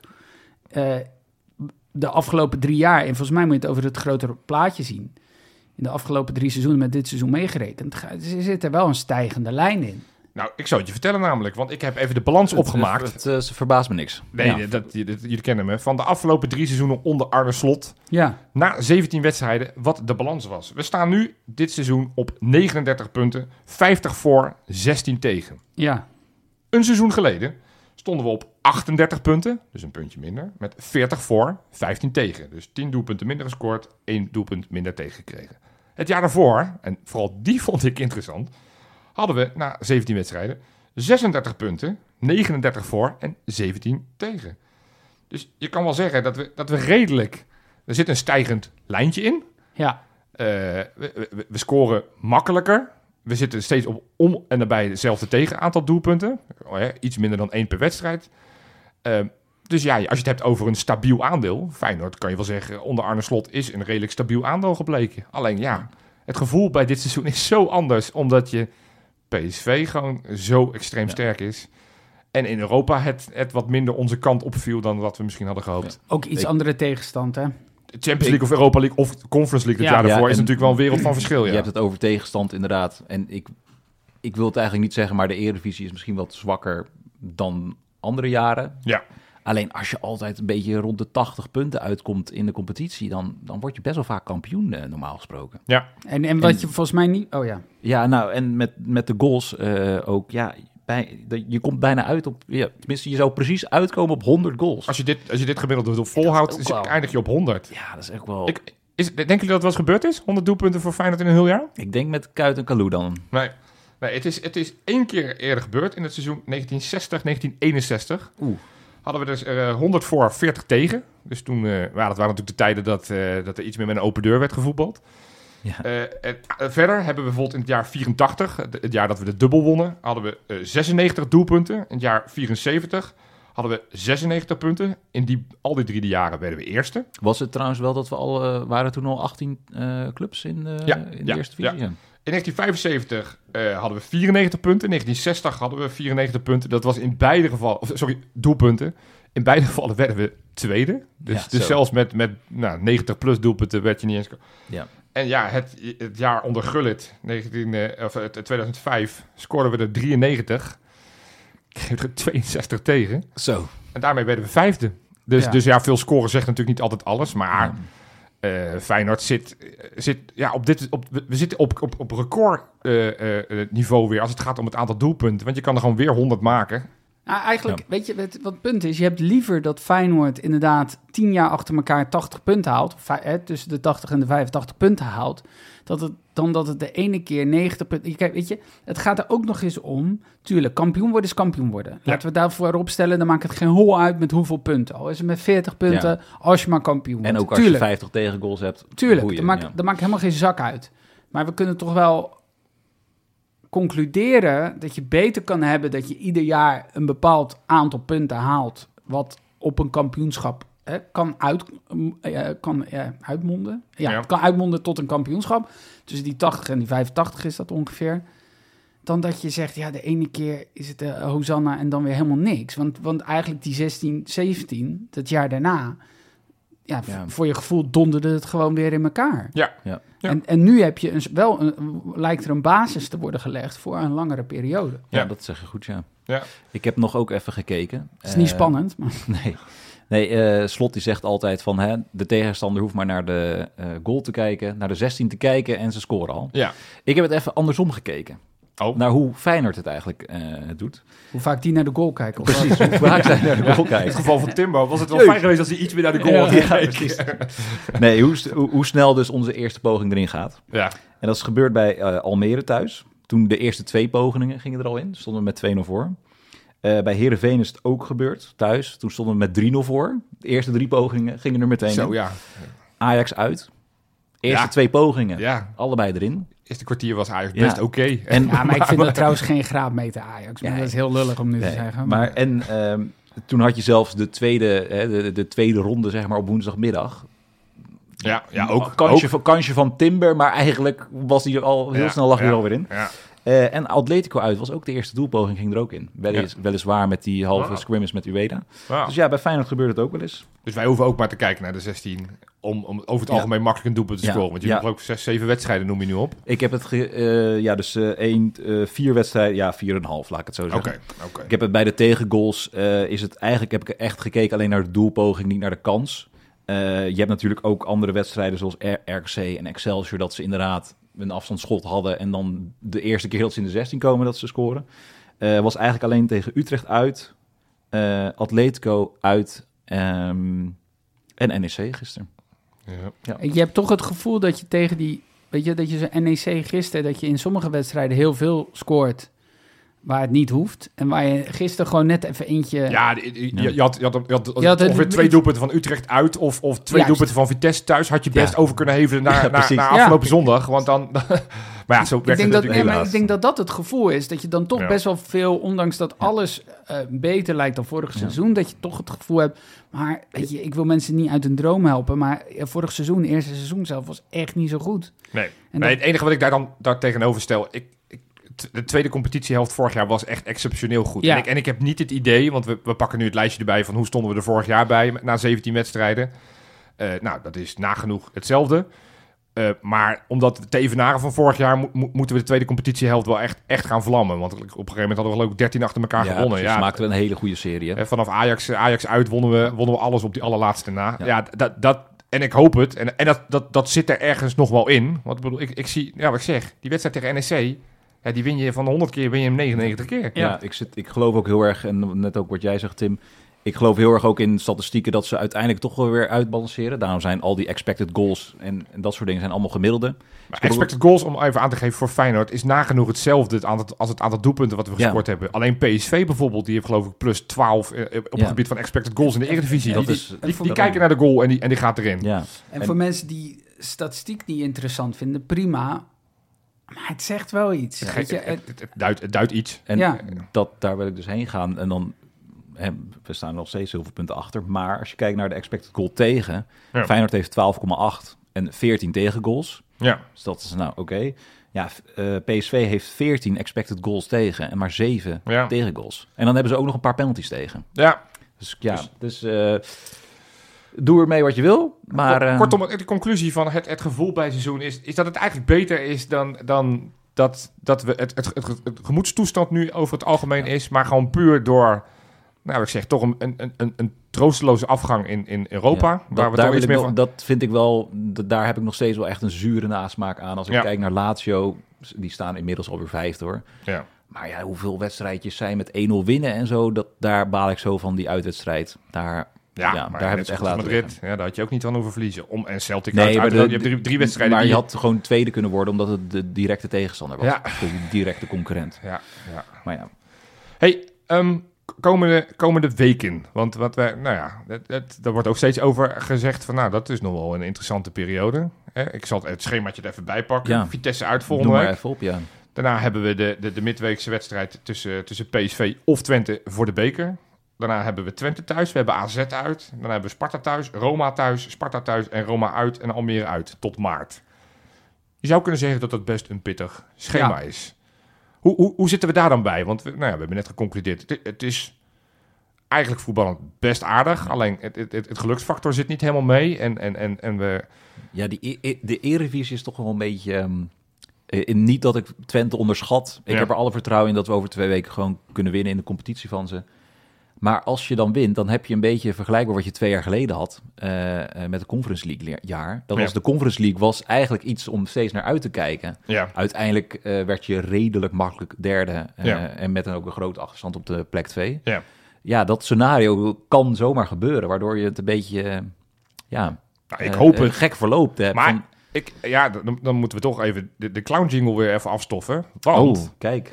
De afgelopen 3 jaar, en volgens mij moet je het over het grotere plaatje zien. In de afgelopen 3 seizoenen met dit seizoen meegerekend, zit er wel een stijgende lijn in. Nou, ik zou het je vertellen namelijk, want ik heb even de balans opgemaakt. Het verbaast me niks. Nee, Ja. jullie kennen me. Van de afgelopen 3 seizoenen onder Arne Slot, Ja, na 17 wedstrijden, wat de balans was. We staan nu dit seizoen op 39 punten, 50 voor, 16 tegen. ja, Een seizoen geleden stonden we op 38 punten, dus een puntje minder, met 40 voor, 15 tegen. Dus 10 doelpunten minder gescoord, 1 doelpunt minder tegengekregen. Het jaar daarvoor, en vooral die vond ik interessant, hadden we na 17 wedstrijden 36 punten, 39 voor en 17 tegen. Dus je kan wel zeggen dat we redelijk... Er zit een stijgend lijntje in. ja. We scoren makkelijker. We zitten steeds op om en nabij hetzelfde tegenaantal doelpunten. Iets minder dan 1 per wedstrijd. Dus ja, als je het hebt over een stabiel aandeel... Feyenoord kan je wel zeggen, onder Arne Slot is een redelijk stabiel aandeel gebleken. Alleen ja, het gevoel bij dit seizoen is zo anders... omdat je PSV gewoon zo extreem sterk is... En in Europa het wat minder onze kant opviel dan wat we misschien hadden gehoopt. Ook iets andere tegenstand, hè? Champions League of Europa League of Conference League het jaar daarvoor is natuurlijk wel een wereld van verschil. Ja. Je hebt het over tegenstand inderdaad. En ik wil het eigenlijk niet zeggen, maar de Eredivisie is misschien wat zwakker dan andere jaren. Ja. Alleen als je altijd een beetje rond de 80 punten uitkomt in de competitie, dan word je best wel vaak kampioen, normaal gesproken. Ja. En wat je volgens mij niet... Oh ja. Ja, nou, en met de goals ook, ja... Je komt bijna uit op... Ja, tenminste, je zou precies uitkomen op 100 goals. Als je dit gemiddelde volhoudt, eindig je op 100. Ja, dat is echt wel... Denken jullie dat het wel eens gebeurd is? 100 doelpunten voor Feyenoord in een heel jaar? Ik denk met Kuyt en Kalou dan. Nee, het is 1 keer eerder gebeurd in het seizoen 1960-1961. Hadden we dus 100 voor, 40 tegen. Dus toen, dat waren natuurlijk de tijden dat er iets meer met een open deur werd gevoetbald. Ja. Verder hebben we bijvoorbeeld in het jaar 84, het jaar dat we de dubbel wonnen, hadden we 96 doelpunten. In het jaar 74 hadden we 96 punten. In al die 3 jaren werden we eerste. Was het trouwens wel dat we waren toen al 18 clubs in de eerste divisie? Ja. In 1975 hadden we 94 punten. In 1960 hadden we 94 punten. Dat was in beide gevallen, doelpunten. In beide gevallen werden we tweede. Dus zelfs met 90 plus doelpunten werd je niet eens... Ja. En ja, het jaar onder Gullit, 2005, scoorden we er 93. Kreeg er 62 tegen. Zo. En daarmee werden we 5e. Dus veel scoren zegt natuurlijk niet altijd alles. Maar Feyenoord zit we zitten op record niveau weer als het gaat om het aantal doelpunten. Want je kan er gewoon weer 100 maken. Nou, eigenlijk, weet je, wat het punt is? Je hebt liever dat Feyenoord inderdaad 10 jaar achter elkaar 80 punten haalt. Tussen de 80 en de 85 punten haalt. Dan dat het de ene keer 90 punten... Kijk, weet je, het gaat er ook nog eens om... Tuurlijk, kampioen worden is kampioen worden. Laten we daarvoor opstellen, dan maakt het geen hol uit met hoeveel punten. Al is het met 40 punten, als je maar kampioen wordt. En ook als je 50 tegengoals hebt. Tuurlijk, dat maakt helemaal geen zak uit. Maar we kunnen toch wel concluderen dat je beter kan hebben dat je ieder jaar een bepaald aantal punten haalt wat op een kampioenschap kan uitmonden. Ja, het kan uitmonden tot een kampioenschap. Tussen die 80 en die 85 is dat ongeveer. Dan dat je zegt, ja, de ene keer is het Hosanna en dan weer helemaal niks. Want eigenlijk die 16, 17, dat jaar daarna... Ja, voor je gevoel donderde het gewoon weer in elkaar. Ja. En nu heb je lijkt er een basis te worden gelegd voor een langere periode. Ja, dat zeg je goed, ja. Ja. Ik heb nog ook even gekeken. Het is niet spannend. Maar... Nee, Slot die zegt altijd van... de tegenstander hoeft maar naar de goal te kijken... naar de 16 te kijken en ze scoren al. Ja. Ik heb het even andersom gekeken. Naar hoe Feyenoord het eigenlijk doet. Hoe vaak die naar de goal kijken. Precies, hoe vaak zij naar de goal kijken. In het geval van Timbo was het wel fijn geweest als hij iets meer naar de goal had gekeken. Nee, hoe snel dus onze eerste poging erin gaat. Ja. En dat is gebeurd bij Almere thuis. Toen de eerste 2 pogingen gingen er al in. Stonden we met 2-0 voor. Bij Heerenveen is het ook gebeurd, thuis. Toen stonden we met 3-0 voor. De eerste 3 pogingen gingen er meteen Zo, in. ja. Ajax uit. Eerste Ja. 2 pogingen. Ja, Allebei erin. eerste kwartier was Ajax Ja. best oké. En, Ja, maar ik vind dat trouwens geen graadmeter Ajax. Maar Ja, dat is heel lullig om nu te nee, zeggen. maar toen had je zelfs de tweede ronde, zeg maar, op woensdagmiddag. Ja, ook. Kansje van Timber, maar eigenlijk was die al heel snel lag hij er alweer in. Ja. En Atletico uit was ook de eerste doelpoging, ging er ook in. Weliswaar met die halve scrimmage met Ueda. Ja. Dus ja, bij Feyenoord gebeurt het ook wel eens. Dus wij hoeven ook maar te kijken naar de 16 om over het algemeen makkelijk een doelpunt te scoren. Want je hebt ook 6, 7 wedstrijden noem je nu op. Ik heb het 4 wedstrijden, 4,5 laat ik het zo zeggen. Oké. Ik heb het bij de tegengoals, heb ik echt gekeken alleen naar de doelpoging, niet naar de kans. Je hebt natuurlijk ook andere wedstrijden zoals RKC en Excelsior, dat ze inderdaad een afstandsschot hadden en dan de eerste keer dat ze in de 16 komen dat ze scoren. Was eigenlijk alleen tegen Utrecht uit, Atletico uit en NEC gisteren. Ja. Je hebt toch het gevoel dat je tegen die... Weet je, dat je zo'n NEC gisteren... dat je in sommige wedstrijden heel veel scoort... waar het niet hoeft. En waar je gisteren gewoon net even eentje... Ja, je had het- ongeveer 2 doelpunten van Utrecht uit of 2 Juist. doelpunten van Vitesse thuis. Had je best Ja. over kunnen hevelen naar precies. afgelopen zondag. Want dan... maar ja, zo werkt het natuurlijk maar helaas. ik denk dat dat het gevoel is. Dat je dan toch Ja. best wel veel... ondanks dat alles beter lijkt dan vorig seizoen... dat je toch het gevoel hebt... maar weet je, ik wil mensen niet uit hun droom helpen... maar vorig seizoen, het eerste seizoen zelf... was echt niet zo goed. Nee, En maar dat- het enige wat ik daar tegenover stel... de tweede competitiehelft vorig jaar was echt exceptioneel goed. Ja. En ik heb niet het idee, want we pakken nu het lijstje erbij... van hoe stonden we er vorig jaar bij na 17 wedstrijden. Nou, dat is nagenoeg hetzelfde. Maar omdat het te evenaren van vorig jaar... moeten we de tweede competitiehelft wel echt gaan vlammen. Want op een gegeven moment hadden we geloof ik 13 achter elkaar gewonnen. precies, Ja, maakten we een hele goede serie. Hè? vanaf Ajax uit wonnen we alles op die allerlaatste na. Ja. Ja, dat en ik hoop het. En dat zit er ergens nog wel in. Want ik bedoel, ik zie... Ja, wat ik zeg. Die wedstrijd tegen NEC... Ja, die win je van de 100 keer, win je hem 99 keer. Ja, ik geloof ook heel erg, en net ook wat jij zegt, Tim... Ik geloof heel erg ook in statistieken dat ze uiteindelijk toch wel weer uitbalanceren. Daarom zijn al die expected goals en dat soort dingen zijn allemaal gemiddelde. Maar expected goals, om even aan te geven voor Feyenoord... is nagenoeg hetzelfde als het aantal doelpunten wat we gescoord hebben. Alleen PSV bijvoorbeeld, die heeft geloof ik plus 12... op het gebied van expected goals in de Eredivisie. Dat Die is- kijken naar de goal en die gaat erin. Ja. En voor mensen die statistiek niet interessant vinden, prima. Maar het zegt wel iets. Weet je, Het duidt iets. En Ja. daar wil ik dus heen gaan. En dan, we staan nog steeds heel veel punten achter. Maar als je kijkt naar de expected goal tegen... Ja. Feyenoord heeft 12,8 en 14 tegengoals. Ja. Dus dat is nou oké. Ja, PSV heeft 14 expected goals tegen en maar 7 Ja. tegengoals. En dan hebben ze ook nog een paar penalties tegen. Ja. Dus ja, doe ermee wat je wil. Maar Kortom, de conclusie van het gevoel bij het seizoen is dat het eigenlijk beter is dan dat we het gemoedstoestand nu over het algemeen is, maar gewoon puur door, nou ik zeg toch een troosteloze afgang in Europa. ja, waar we daar toch iets wil ik meer wel- van... dat vind ik wel, daar heb ik nog steeds wel echt een zure nasmaak aan. Als ik Ja. kijk naar Lazio, die staan inmiddels alweer 5 hoor. Ja. Maar ja, hoeveel wedstrijdjes zijn met 1-0 winnen en zo, daar baal ik zo van die uitwedstrijd. Daar Ja, daar maar hebben we het echt laten Madrid, liggen. ja, daar had je ook niet van hoeven verliezen. En Celtic Nee, maar je hebt drie wedstrijden. Maar die je had gewoon tweede kunnen worden omdat het de directe tegenstander was. Ja. De directe concurrent. Ja. Maar ja, Hey, komende weken. Want wat wij, nou ja, daar wordt ook steeds over gezegd van, nou, dat is nog wel een interessante periode. Ik zal het schemaatje er even bij pakken. Ja. Vitesse uit noem volgende maar week. even op, ja. Daarna hebben we de midweekse wedstrijd tussen PSV of Twente voor de beker. Daarna hebben we Twente thuis, we hebben AZ uit. Dan hebben we Sparta thuis, Roma thuis, Sparta thuis en Roma uit en Almere uit tot maart. Je zou kunnen zeggen dat dat best een pittig schema is. Hoe zitten we daar dan bij? Want we hebben net geconcludeerd. Het is eigenlijk voetballend best aardig. Alleen het geluksfactor zit niet helemaal mee. En we... Ja, de Eredivisie is toch wel een beetje... niet dat ik Twente onderschat. Ik heb er alle vertrouwen in dat we over 2 weken gewoon kunnen winnen in de competitie van ze. Maar als je dan wint, dan heb je een beetje vergelijkbaar wat je 2 jaar geleden had met de Conference League jaar. Dat was de Conference League was eigenlijk iets om steeds naar uit te kijken. Ja. Uiteindelijk werd je redelijk makkelijk derde en met ook een grote achterstand op de plek 2. Ja. Ja, dat scenario kan zomaar gebeuren, waardoor je het een beetje Nou, ik hoop het. gek verloopt hebt. Maar Dan moeten we toch even de clown jingle weer even afstoffen. Want kijk.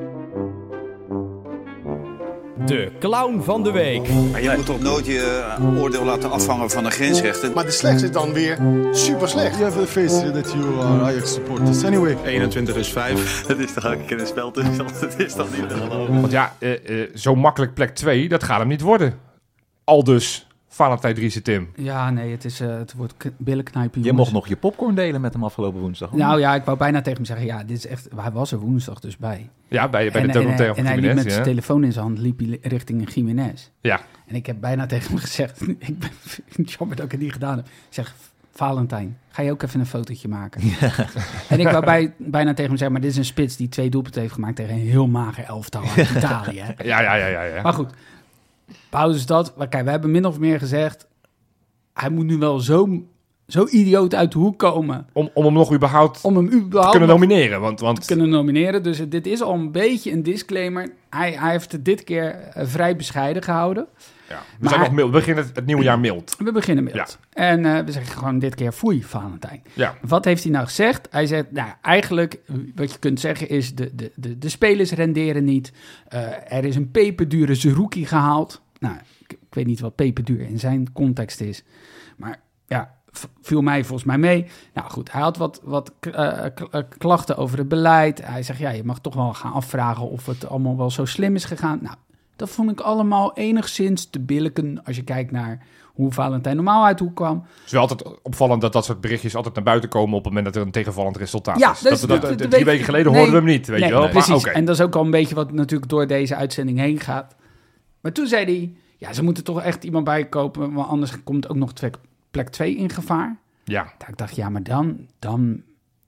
De clown van de week. Maar je moet toch nooit je oordeel laten afhangen van de grensrechten. Maar de slechtste is dan weer super slecht. You have the face that you are Ajax supporters. Anyway. 21 is 5. Dat is toch ook een keer een spel tussen. Dat is toch niet te geloven. Want zo makkelijk plek 2, dat gaat hem niet worden. Aldus Valentijn Driessen Tim. Ja, nee, het wordt billenknijpen. Je mocht nog je popcorn delen met hem afgelopen woensdag. Nou ja, ik wou bijna tegen hem zeggen, ja, dit is echt... Hij was er woensdag dus bij. Ja, bij de documentaire van En hij liep Gimenez. met zijn telefoon in zijn hand, liep hij richting Gimenez. Ja. En ik heb bijna tegen hem gezegd, ik ben jammer dat ik het niet gedaan heb. Ik zeg, Valentijn, ga je ook even een fotootje maken? Ja. En ik wou bijna tegen hem zeggen, maar dit is een spits die 2 doelpunten heeft gemaakt tegen een heel mager elftal uit Italië. Ja. Maar goed, pauze is dat. Maar kijk, we hebben min of meer gezegd, hij moet nu wel zo idioot uit de hoek komen. Om hem nog überhaupt te kunnen nomineren. Want te kunnen nomineren. Dus dit is al een beetje een disclaimer. Hij heeft het dit keer vrij bescheiden gehouden. Ja, we beginnen het nieuwe jaar mild. We beginnen mild. Ja. En we zeggen gewoon dit keer foei, Valentijn. Ja. Wat heeft hij nou gezegd? Hij zegt, nou eigenlijk, wat je kunt zeggen is, de spelers renderen niet. Er is een peperdure Zerouki gehaald. Nou, ik weet niet wat peperduur in zijn context is. Maar ja, viel mij volgens mij mee. Nou goed, hij had wat klachten over het beleid. Hij zegt, ja, je mag toch wel gaan afvragen of het allemaal wel zo slim is gegaan. Nou, dat vond ik allemaal enigszins te billijken als je kijkt naar hoe Valentijn normaal uit hoe kwam. Het is wel altijd opvallend dat soort berichtjes altijd naar buiten komen op het moment dat er een tegenvallend resultaat ja, is. Dus 3 weken geleden hoorden we hem niet, weet je wel. Precies, maar, okay. En dat is ook al een beetje wat natuurlijk door deze uitzending heen gaat. Maar toen zei hij, ja, ze moeten toch echt iemand bijkopen, want anders komt ook nog plek 2 in gevaar. Ja. Ik dacht, ja, maar dan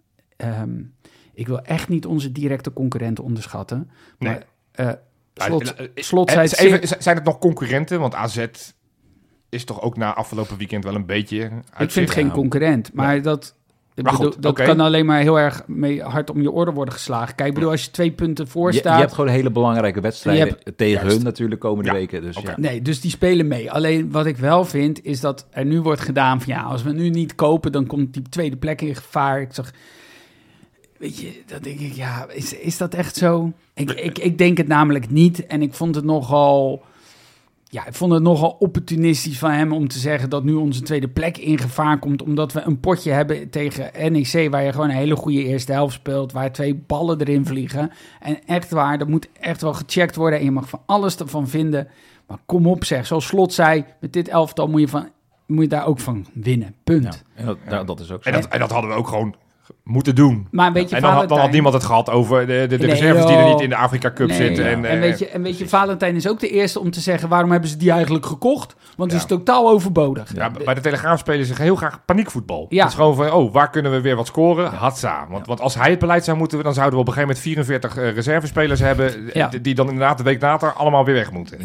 ik wil echt niet onze directe concurrenten onderschatten. Maar Slot zei zijn het nog concurrenten? Want AZ is toch ook na afgelopen weekend wel een beetje... Ik vind geen concurrent, maar dat kan alleen maar heel erg hard om je oren worden geslagen. Kijk, ik bedoel, als je 2 punten voor staat... Je hebt gewoon hele belangrijke wedstrijden tegen hun natuurlijk komende weken. Dus, Nee, dus die spelen mee. Alleen wat ik wel vind, is dat er nu wordt gedaan van... ja, als we nu niet kopen, dan komt die tweede plek in gevaar. Ik zag... Weet je, dan denk ik, ja, is dat echt zo? Ik denk het namelijk niet. En ik vond het nogal opportunistisch van hem om te zeggen dat nu onze tweede plek in gevaar komt. Omdat we een potje hebben tegen NEC waar je gewoon een hele goede eerste helft speelt. Waar 2 ballen erin vliegen. En echt waar, dat moet echt wel gecheckt worden. En je mag van alles ervan vinden. Maar kom op zeg, zoals Slot zei, met dit elftal moet je daar ook van winnen. Punt. Ja, en dat is ook zo. En dat hadden we ook gewoon moeten doen. Maar een beetje en dan had niemand het gehad over de reserves die er niet in de Afrika Cup zitten. En weet je, Valentijn is ook de eerste om te zeggen... waarom hebben ze die eigenlijk gekocht? Want het is totaal overbodig. Ja, bij de Telegraaf spelen ze heel graag paniekvoetbal. Ja. Het is gewoon van, waar kunnen we weer wat scoren? Hatsa. Want als hij het beleid zou moeten... dan zouden we op een gegeven moment 44 reservespelers hebben... die dan inderdaad de week later allemaal weer weg moeten.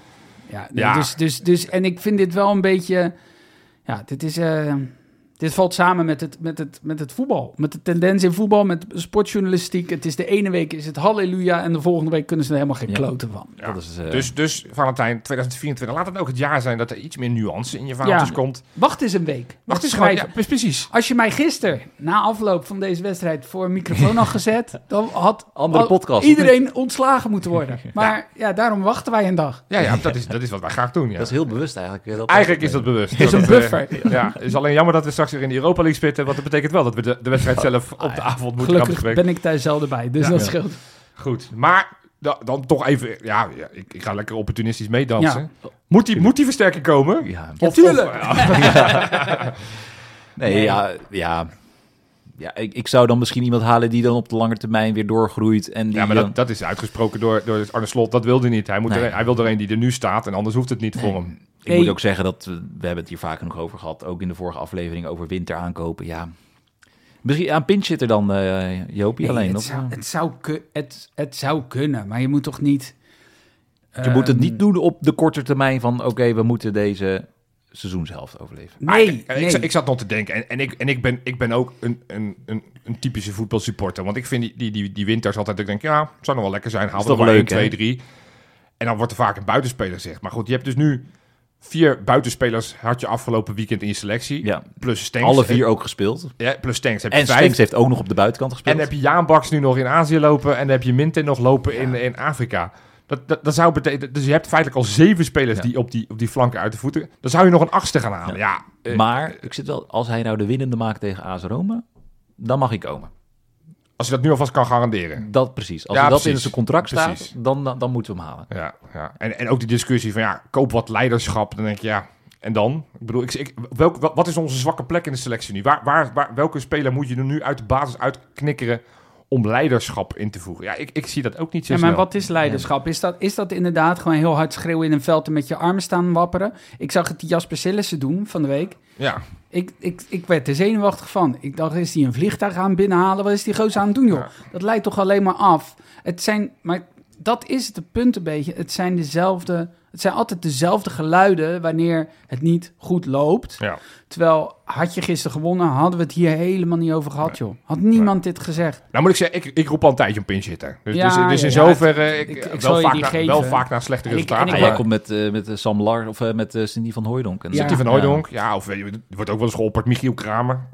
Dus en ik vind dit wel een beetje... Ja, dit valt samen met het voetbal. Met de tendens in voetbal, met sportjournalistiek. Het is de ene week is het halleluja... en de volgende week kunnen ze er helemaal geen kloten van. Ja. Dat is, dus Valentijn, 2024, laat het ook het jaar zijn... dat er iets meer nuance in je verhaaltjes komt. Wacht eens een week. Wacht eens gewoon, precies. Als je mij gisteren, na afloop van deze wedstrijd... voor een microfoon had gezet... dan had iedereen ontslagen moeten worden. Maar daarom wachten wij een dag. Ja, dat is wat wij graag doen. Ja. Dat is heel bewust eigenlijk. Eigenlijk is dat bewust. Het is een buffer. Het is alleen jammer dat we straks weer in de Europa League spitten. Want dat betekent wel dat we de wedstrijd zelf op de avond moeten gaan bespreken. Gelukkig ben ik daar zelden bij, dus dat scheelt. Goed, maar dan toch even... Ja, ik ga lekker opportunistisch meedansen. Ja. Moet die versterking komen? Ja, natuurlijk. Ik zou dan misschien iemand halen die dan op de lange termijn weer doorgroeit. En die maar dat is uitgesproken door Arne Slot. Dat wilde hij niet. Hij wil er een die er nu staat en anders hoeft het niet voor hem. Ik moet ook zeggen dat we hebben het hier vaker nog over gehad. Ook in de vorige aflevering over winter aankopen. Ja, misschien aan pinch zit er dan Jopie alleen. Het zou kunnen, maar je moet toch niet... Je moet het niet doen op de korte termijn van... Oké, we moeten deze seizoenshelft overleven. Nee. Ik zat nog te denken. En ik ben ook een typische voetbalsupporter. Want ik vind die winters altijd... Ik denk, ja, het zou nog wel lekker zijn. Haal er maar 1, 2, 3. En dan wordt er vaak een buitenspeler gezegd. Maar goed, je hebt dus nu 4 buitenspelers had je afgelopen weekend in je selectie. Ja. Plus Stenks. Alle 4 ook gespeeld. Ja, plus Stenks heb je En 5. Stenks heeft ook nog op de buitenkant En gespeeld. dan heb je Jaan Baks nu nog in Azië lopen. En dan heb je Minten nog lopen in Afrika. Dat zou betekenen... Dus je hebt feitelijk al 7 spelers die op die flanken uit de voeten... Dan zou je nog een 8e gaan halen. Ja. Maar ik zit wel... Als hij nou de winnende maakt tegen AS Roma... Dan mag hij komen. Als je dat nu alvast kan garanderen. Dat precies. Als Ja, dat precies. in zijn contract Precies. staat, dan moeten we hem halen. Ja. En ook die discussie van koop wat leiderschap. Dan denk je en dan? Ik bedoel, wat is onze zwakke plek in de selectie nu? Welke speler moet je er nu uit de basis uitknikkeren om leiderschap in te voegen? Ja, ik zie dat ook niet zo Ja, snel. maar wat is leiderschap? Is dat inderdaad gewoon heel hard schreeuwen in een veld en met je armen staan wapperen? Ik zag het Jasper Sillissen doen van de week. Ja. Ik werd er zenuwachtig van. Ik dacht, is hij een vliegtuig aan binnenhalen? Wat is die gozer aan het doen, joh? Ja. Dat leidt toch alleen maar af. Maar dat is het punt een beetje. Het zijn altijd dezelfde geluiden wanneer het niet goed loopt. Ja. Terwijl, had je gisteren gewonnen, hadden we het hier helemaal niet over gehad, joh. Had niemand dit gezegd. Nou moet ik zeggen, ik roep al een tijdje om pinch hitter. Dus in ja, zoverre, ik zal je die geven. wel vaak naar slechte resultaten. En jij komt met Sam Lars of met Cindy van Hooijdonk. En Cindy van Hooijdonk, of er wordt ook wel eens geopperd Michiel Kramer.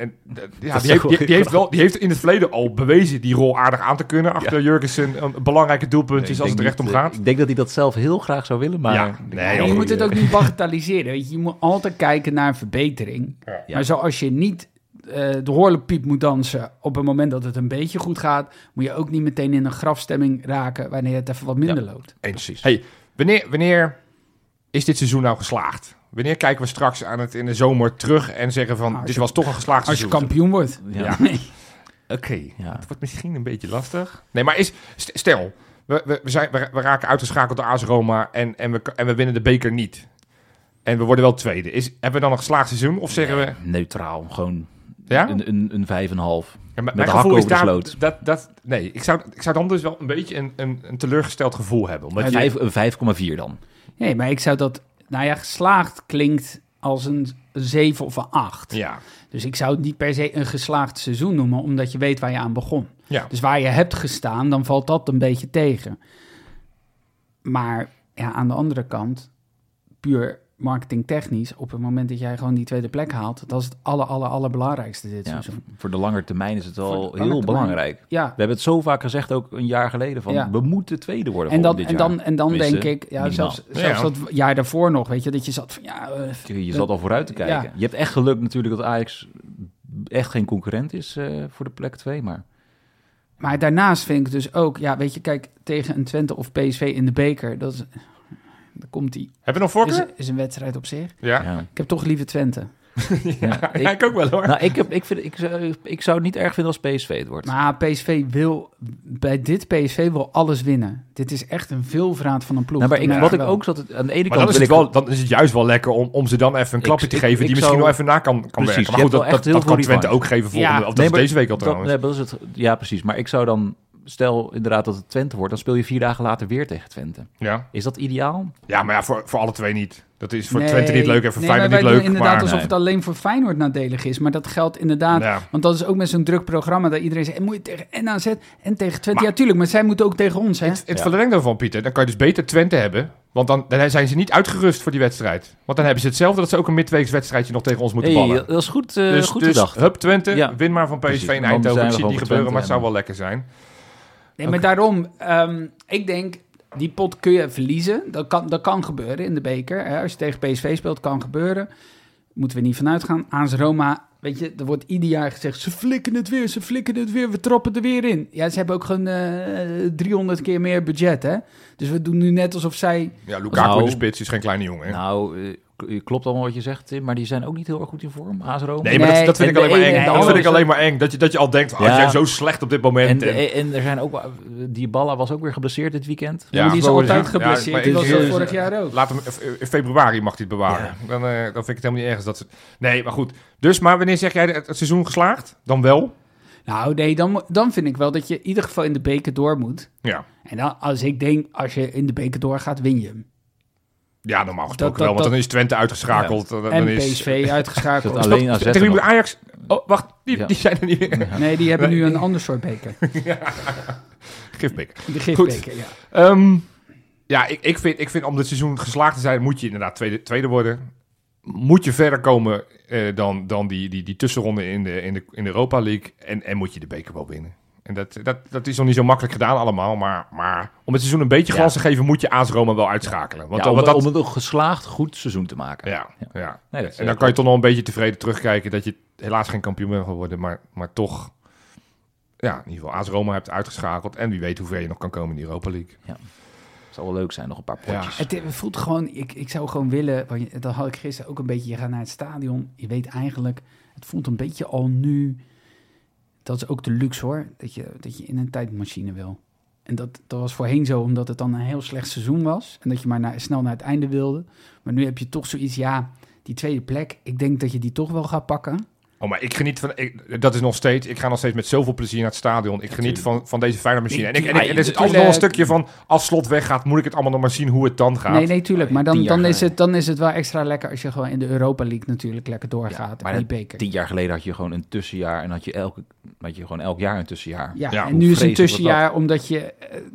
Die heeft in het verleden al bewezen die rol aardig aan te kunnen. Achter Jurgensen een belangrijke doelpunt is als het recht om gaat. Ik denk dat hij dat zelf heel graag zou willen, maar... Je moet het ook niet bagatelliseren. Weet je moet altijd kijken naar een verbetering. Ja. Maar zoals je niet de horlepiep moet dansen op het moment dat het een beetje goed gaat, moet je ook niet meteen in een grafstemming raken wanneer het even wat minder loopt. Precies. Hey, wanneer is dit seizoen nou geslaagd? Wanneer kijken we straks aan het in de zomer terug en zeggen van dit was toch een geslaagd seizoen? Als je kampioen wordt. Ja. Nee. Oké, het wordt misschien een beetje lastig. Nee, maar stel, we raken uitgeschakeld door AS Roma en we winnen de beker niet. En we worden wel tweede. Hebben we dan een geslaagd seizoen? Of zeggen we... Neutraal, gewoon ja? een 5,5. Ja, met de hak over de sloot. Nee, ik zou dan dus wel een beetje een teleurgesteld gevoel hebben. Omdat een 5,4 dan. Nee, maar ik zou dat... Nou ja, geslaagd klinkt als een 7 of een 8. Ja. Dus ik zou het niet per se een geslaagd seizoen noemen, omdat je weet waar je aan begon. Ja. Dus waar je hebt gestaan, dan valt dat een beetje tegen. Maar ja, aan de andere kant, puur marketingtechnisch, op het moment dat jij gewoon die tweede plek haalt, dat is het allerbelangrijkste dit seizoen. Voor de lange termijn is het wel heel belangrijk. Ja. We hebben het zo vaak gezegd, ook een jaar geleden, van we moeten tweede worden en dan denk ik, zelfs dat jaar daarvoor nog, weet je, dat je zat van je zat al vooruit te kijken. Ja. Je hebt echt geluk natuurlijk dat Ajax echt geen concurrent is voor de plek 2, Maar daarnaast vind ik dus ook, weet je, kijk, tegen een Twente of PSV in de beker, dat is... Dan komt die. Heb je nog voorkeur? Is een wedstrijd op zich. Ja. Ik heb toch liever Twente. Ik ook wel hoor. Nou, ik zou het niet erg vinden als PSV het wordt. Maar bij dit PSV wil alles winnen. Dit is echt een veelvraat van een ploeg. Nou, maar wat ik ook zat aan de ene kant... Dan is het juist wel lekker om ze dan even een klapje te geven die misschien nog even na kan werken. Maar goed, dat kan Twente ook geven volgende. Of dat is deze week al trouwens. Ja, precies. Maar ik zou dan... Stel inderdaad dat het Twente wordt, dan speel je 4 dagen later weer tegen Twente. Ja. Is dat ideaal? Ja, maar voor alle twee niet. Dat is voor Twente niet leuk en voor Feyenoord niet leuk. Doen inderdaad alsof het alleen voor Feyenoord nadelig is. Maar dat geldt inderdaad, want dat is ook met zo'n druk programma dat iedereen zegt, moet je tegen NAZ en tegen Twente. Ja, tuurlijk, maar zij moeten ook tegen ons, hè? Het verlengde daarvan, Pieter, dan kan je dus beter Twente hebben. Want dan zijn ze niet uitgerust voor die wedstrijd. Want dan hebben ze hetzelfde dat ze ook een midweeks wedstrijdje nog tegen ons moeten ballen. Dat is goed, goed dus gedacht. Hup Twente, win maar van PSV in Eindhoven. Ik zie het niet gebeuren, maar het zou wel lekker zijn. Nee, maar daarom, ik denk, die pot kun je verliezen. Dat kan gebeuren in de beker. Hè? Als je tegen PSV speelt, kan gebeuren. Moeten we niet vanuit gaan. AS Roma, weet je, er wordt ieder jaar gezegd, ze flikken het weer, we trappen er weer in. Ja, ze hebben ook gewoon 300 keer meer budget, hè. Dus we doen nu net alsof zij... Ja, Lukaku in de spits is geen kleine jongen, hè? Nou... Klopt allemaal wat je zegt, Tim, maar die zijn ook niet heel erg goed in vorm, AS Roma. Nee, maar dat vind ik alleen maar eng. Dat vind ik alleen maar eng. Dat je al denkt, ze zijn zo slecht op dit moment. En er zijn ook... Dybala was ook weer geblesseerd dit weekend. Ja, die is altijd geblesseerd. Die was vorig jaar ook. Laat hem in februari mag hij het bewaren. Ja. Dan vind ik het helemaal niet ergens dat ze... Nee, maar goed. Dus, maar wanneer zeg jij het seizoen geslaagd? Dan wel? Nou, nee, dan vind ik wel dat je in ieder geval in de beker door moet. Ja. En dan, als je in de beker doorgaat, win je hem. Ja, normaal gesproken wel, want dan is Twente uitgeschakeld. Ja. Dan en is PSV uitgeschakeld. Alleen AZ tegen Ajax... Oh, wacht, die zijn er niet meer. Nee, die hebben nu een ander soort beker. Gifbeker. De gifbeker, ja. Ja, ik vind om dit seizoen geslaagd te zijn, moet je inderdaad tweede worden. Moet je verder komen dan die tussenronde in de Europa League. En moet je de beker wel winnen. En dat is nog niet zo makkelijk gedaan allemaal. Maar om het seizoen een beetje glans te geven, moet je AS Roma wel uitschakelen. Want, om het een geslaagd goed seizoen te maken. Ja. Nee, en dan kan je toch nog een beetje tevreden terugkijken dat je helaas geen kampioen bent geworden. Maar toch, ja, in ieder geval AS Roma hebt uitgeschakeld. En wie weet hoe ver je nog kan komen in de Europa League. Ja. Het zou wel leuk zijn, nog een paar potjes. Het voelt gewoon, ik zou gewoon willen, dat had ik gisteren ook een beetje, je gaat naar het stadion, je weet eigenlijk, het voelt een beetje al nu, dat is ook de luxe hoor, dat je in een tijdmachine wil. En dat was voorheen zo, omdat het dan een heel slecht seizoen was en dat je maar snel naar het einde wilde. Maar nu heb je toch zoiets, die tweede plek, ik denk dat je die toch wel gaat pakken. Oh, maar ik geniet van... dat is nog steeds... Ik ga nog steeds met zoveel plezier naar het stadion. Ik geniet van deze Feyenoord-machine. En er is altijd nog een stukje van... Als Slot weggaat, moet ik het allemaal nog maar zien hoe het dan gaat. Nee, tuurlijk. Maar dan is het wel extra lekker als je gewoon in de Europa League natuurlijk lekker doorgaat. Maar die beker. 10 jaar geleden had je gewoon een tussenjaar. En had je gewoon elk jaar een tussenjaar. Ja, en nu is het een tussenjaar omdat je...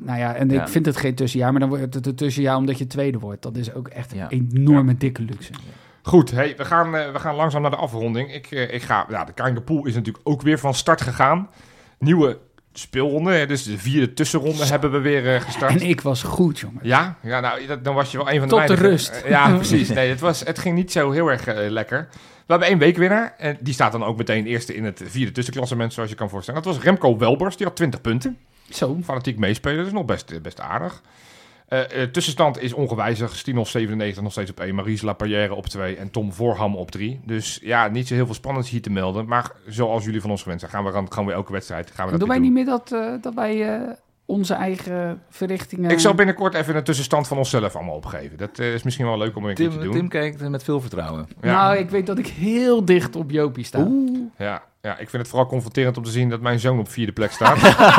ik vind het geen tussenjaar. Maar dan wordt het een tussenjaar omdat je tweede wordt. Dat is ook echt een enorme dikke luxe. Goed, we gaan langzaam naar de afronding. De Kankerpool is natuurlijk ook weer van start gegaan. Nieuwe speelronde, dus de 4e tussenronde hebben we weer gestart. En ik was goed, jongen. Ja, dan was je wel een van de weinigen. Tot de rust. Ja, precies. Nee, het ging niet zo heel erg lekker. We hebben 1 weekwinnaar en die staat dan ook meteen eerste in het 4e tussenklassement, zoals je kan voorstellen. Dat was Remco Welbers, die had 20 punten. Zo. Fanatiek meespelen, dat is nog best aardig. Tussenstand is ongewijzigd. Stinov 97 nog steeds op 1. Maurice Laperrière op 2. En Tom Voorham op 3. Dus ja, niet zo heel veel spannends hier te melden. Maar zoals jullie van ons gewend zijn, gaan we gewoon weer elke wedstrijd. Doen wij niet meer dat wij onze eigen verrichtingen... Ik zal binnenkort even een tussenstand van onszelf allemaal opgeven. Dat is misschien wel leuk om een keer te doen. Tim kijkt met veel vertrouwen. Ja. Nou, ik weet dat ik heel dicht op Jopie sta. Ja, ik vind het vooral confronterend om te zien dat mijn zoon op 4e plek staat.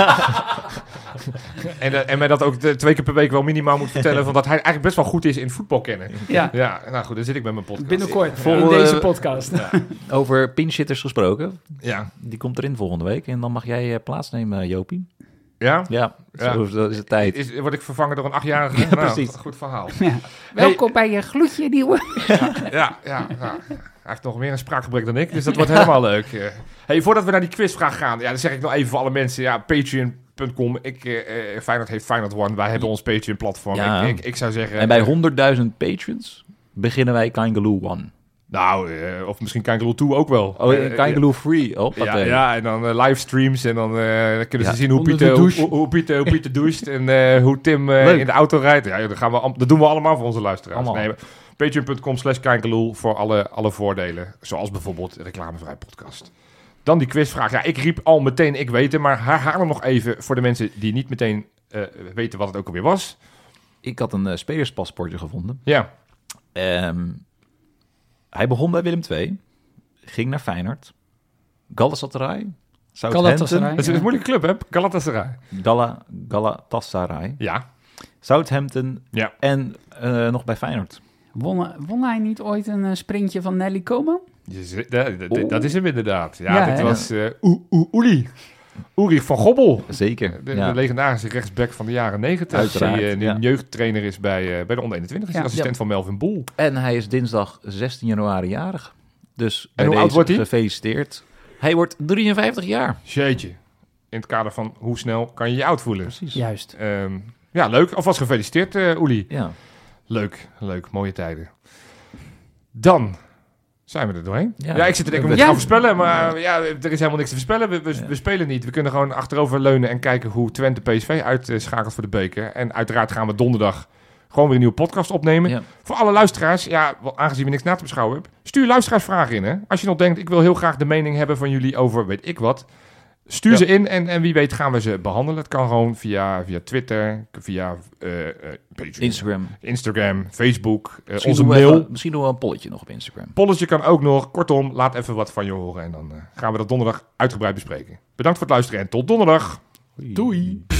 en mij dat ook 2 keer per week wel minimaal moet vertellen... van dat hij eigenlijk best wel goed is in voetbal kennen. Ja, nou goed, dan zit ik met mijn podcast. Binnenkort, in deze podcast. Ja. Over pinchitters gesproken. Ja. Die komt erin volgende week. En dan mag jij plaatsnemen, Jopie. Ja? Ja, zo is het tijd. Word ik vervangen door een 8-jarige? Ja, precies. Goed verhaal. Ja. Welkom bij je gloedje nieuwe. Ja. Hij heeft nog meer een spraakgebrek dan ik, dus dat wordt helemaal leuk. Voordat we naar die quizvraag gaan, dan zeg ik nog even voor alle mensen, Patreon.com. Feyenoord heeft Feyenoord One. Wij hebben ons Patreon-platform. Ja. Ik zou zeggen... En bij 100.000 patrons beginnen wij Kangaloo One. Nou, of misschien Kangaloo 2 ook wel. Kangaloo Free. En dan livestreams en dan kunnen ze zien hoe Pieter doucht en hoe Tim in de auto rijdt. Ja, dat doen we allemaal voor onze luisteraars. Patreon.com/Kangaloo voor alle voordelen. Zoals bijvoorbeeld reclamevrij podcast. Dan die quizvraag. Ja, ik riep al meteen, ik weet het, maar herhaal hem nog even voor de mensen die niet meteen weten wat het ook alweer was. Ik had een spelerspaspoortje gevonden. Ja. Hij begon bij Willem II, ging naar Feyenoord, Galatasaray, Galatasaray. Dat is een moeilijke club, hè? Galatasaray. Galatasaray. Ja. Southampton Ja. En nog bij Feyenoord. Won hij niet ooit een sprintje van Nelly Koman? Dat is hem inderdaad. Ja, dit was Uri van Gobbel. Zeker. De legendarische rechtsback van de jaren 90. Uiteraard, die nu trainer is bij de onder 21. Is assistent van Melvin Boel. En hij is dinsdag 16 januari jarig. Dus en hoe oud wordt hij? Gefeliciteerd. Hij wordt 53 jaar. Jeetje. In het kader van hoe snel kan je oud voelen. Precies. Juist. Leuk. Alvast gefeliciteerd, Uli. Ja. Leuk. Mooie tijden. Dan zijn we er doorheen. Ja, ik zit te denken om dit te gaan voorspellen, maar er is helemaal niks te voorspellen. We spelen niet. We kunnen gewoon achterover leunen en kijken hoe Twente PSV uitschakelt voor de beker. En uiteraard gaan we donderdag gewoon weer een nieuwe podcast opnemen. Ja. Voor alle luisteraars, aangezien we niks na te beschouwen hebben, stuur luisteraarsvragen in. Hè? Als je nog denkt, ik wil heel graag de mening hebben van jullie over weet ik wat. Stuur ze in en wie weet gaan we ze behandelen. Het kan gewoon via Twitter, via Instagram, Facebook, onze mail. Misschien doen we een polletje nog op Instagram. Polletje kan ook nog. Kortom, laat even wat van je horen en dan gaan we dat donderdag uitgebreid bespreken. Bedankt voor het luisteren en tot donderdag. Doei.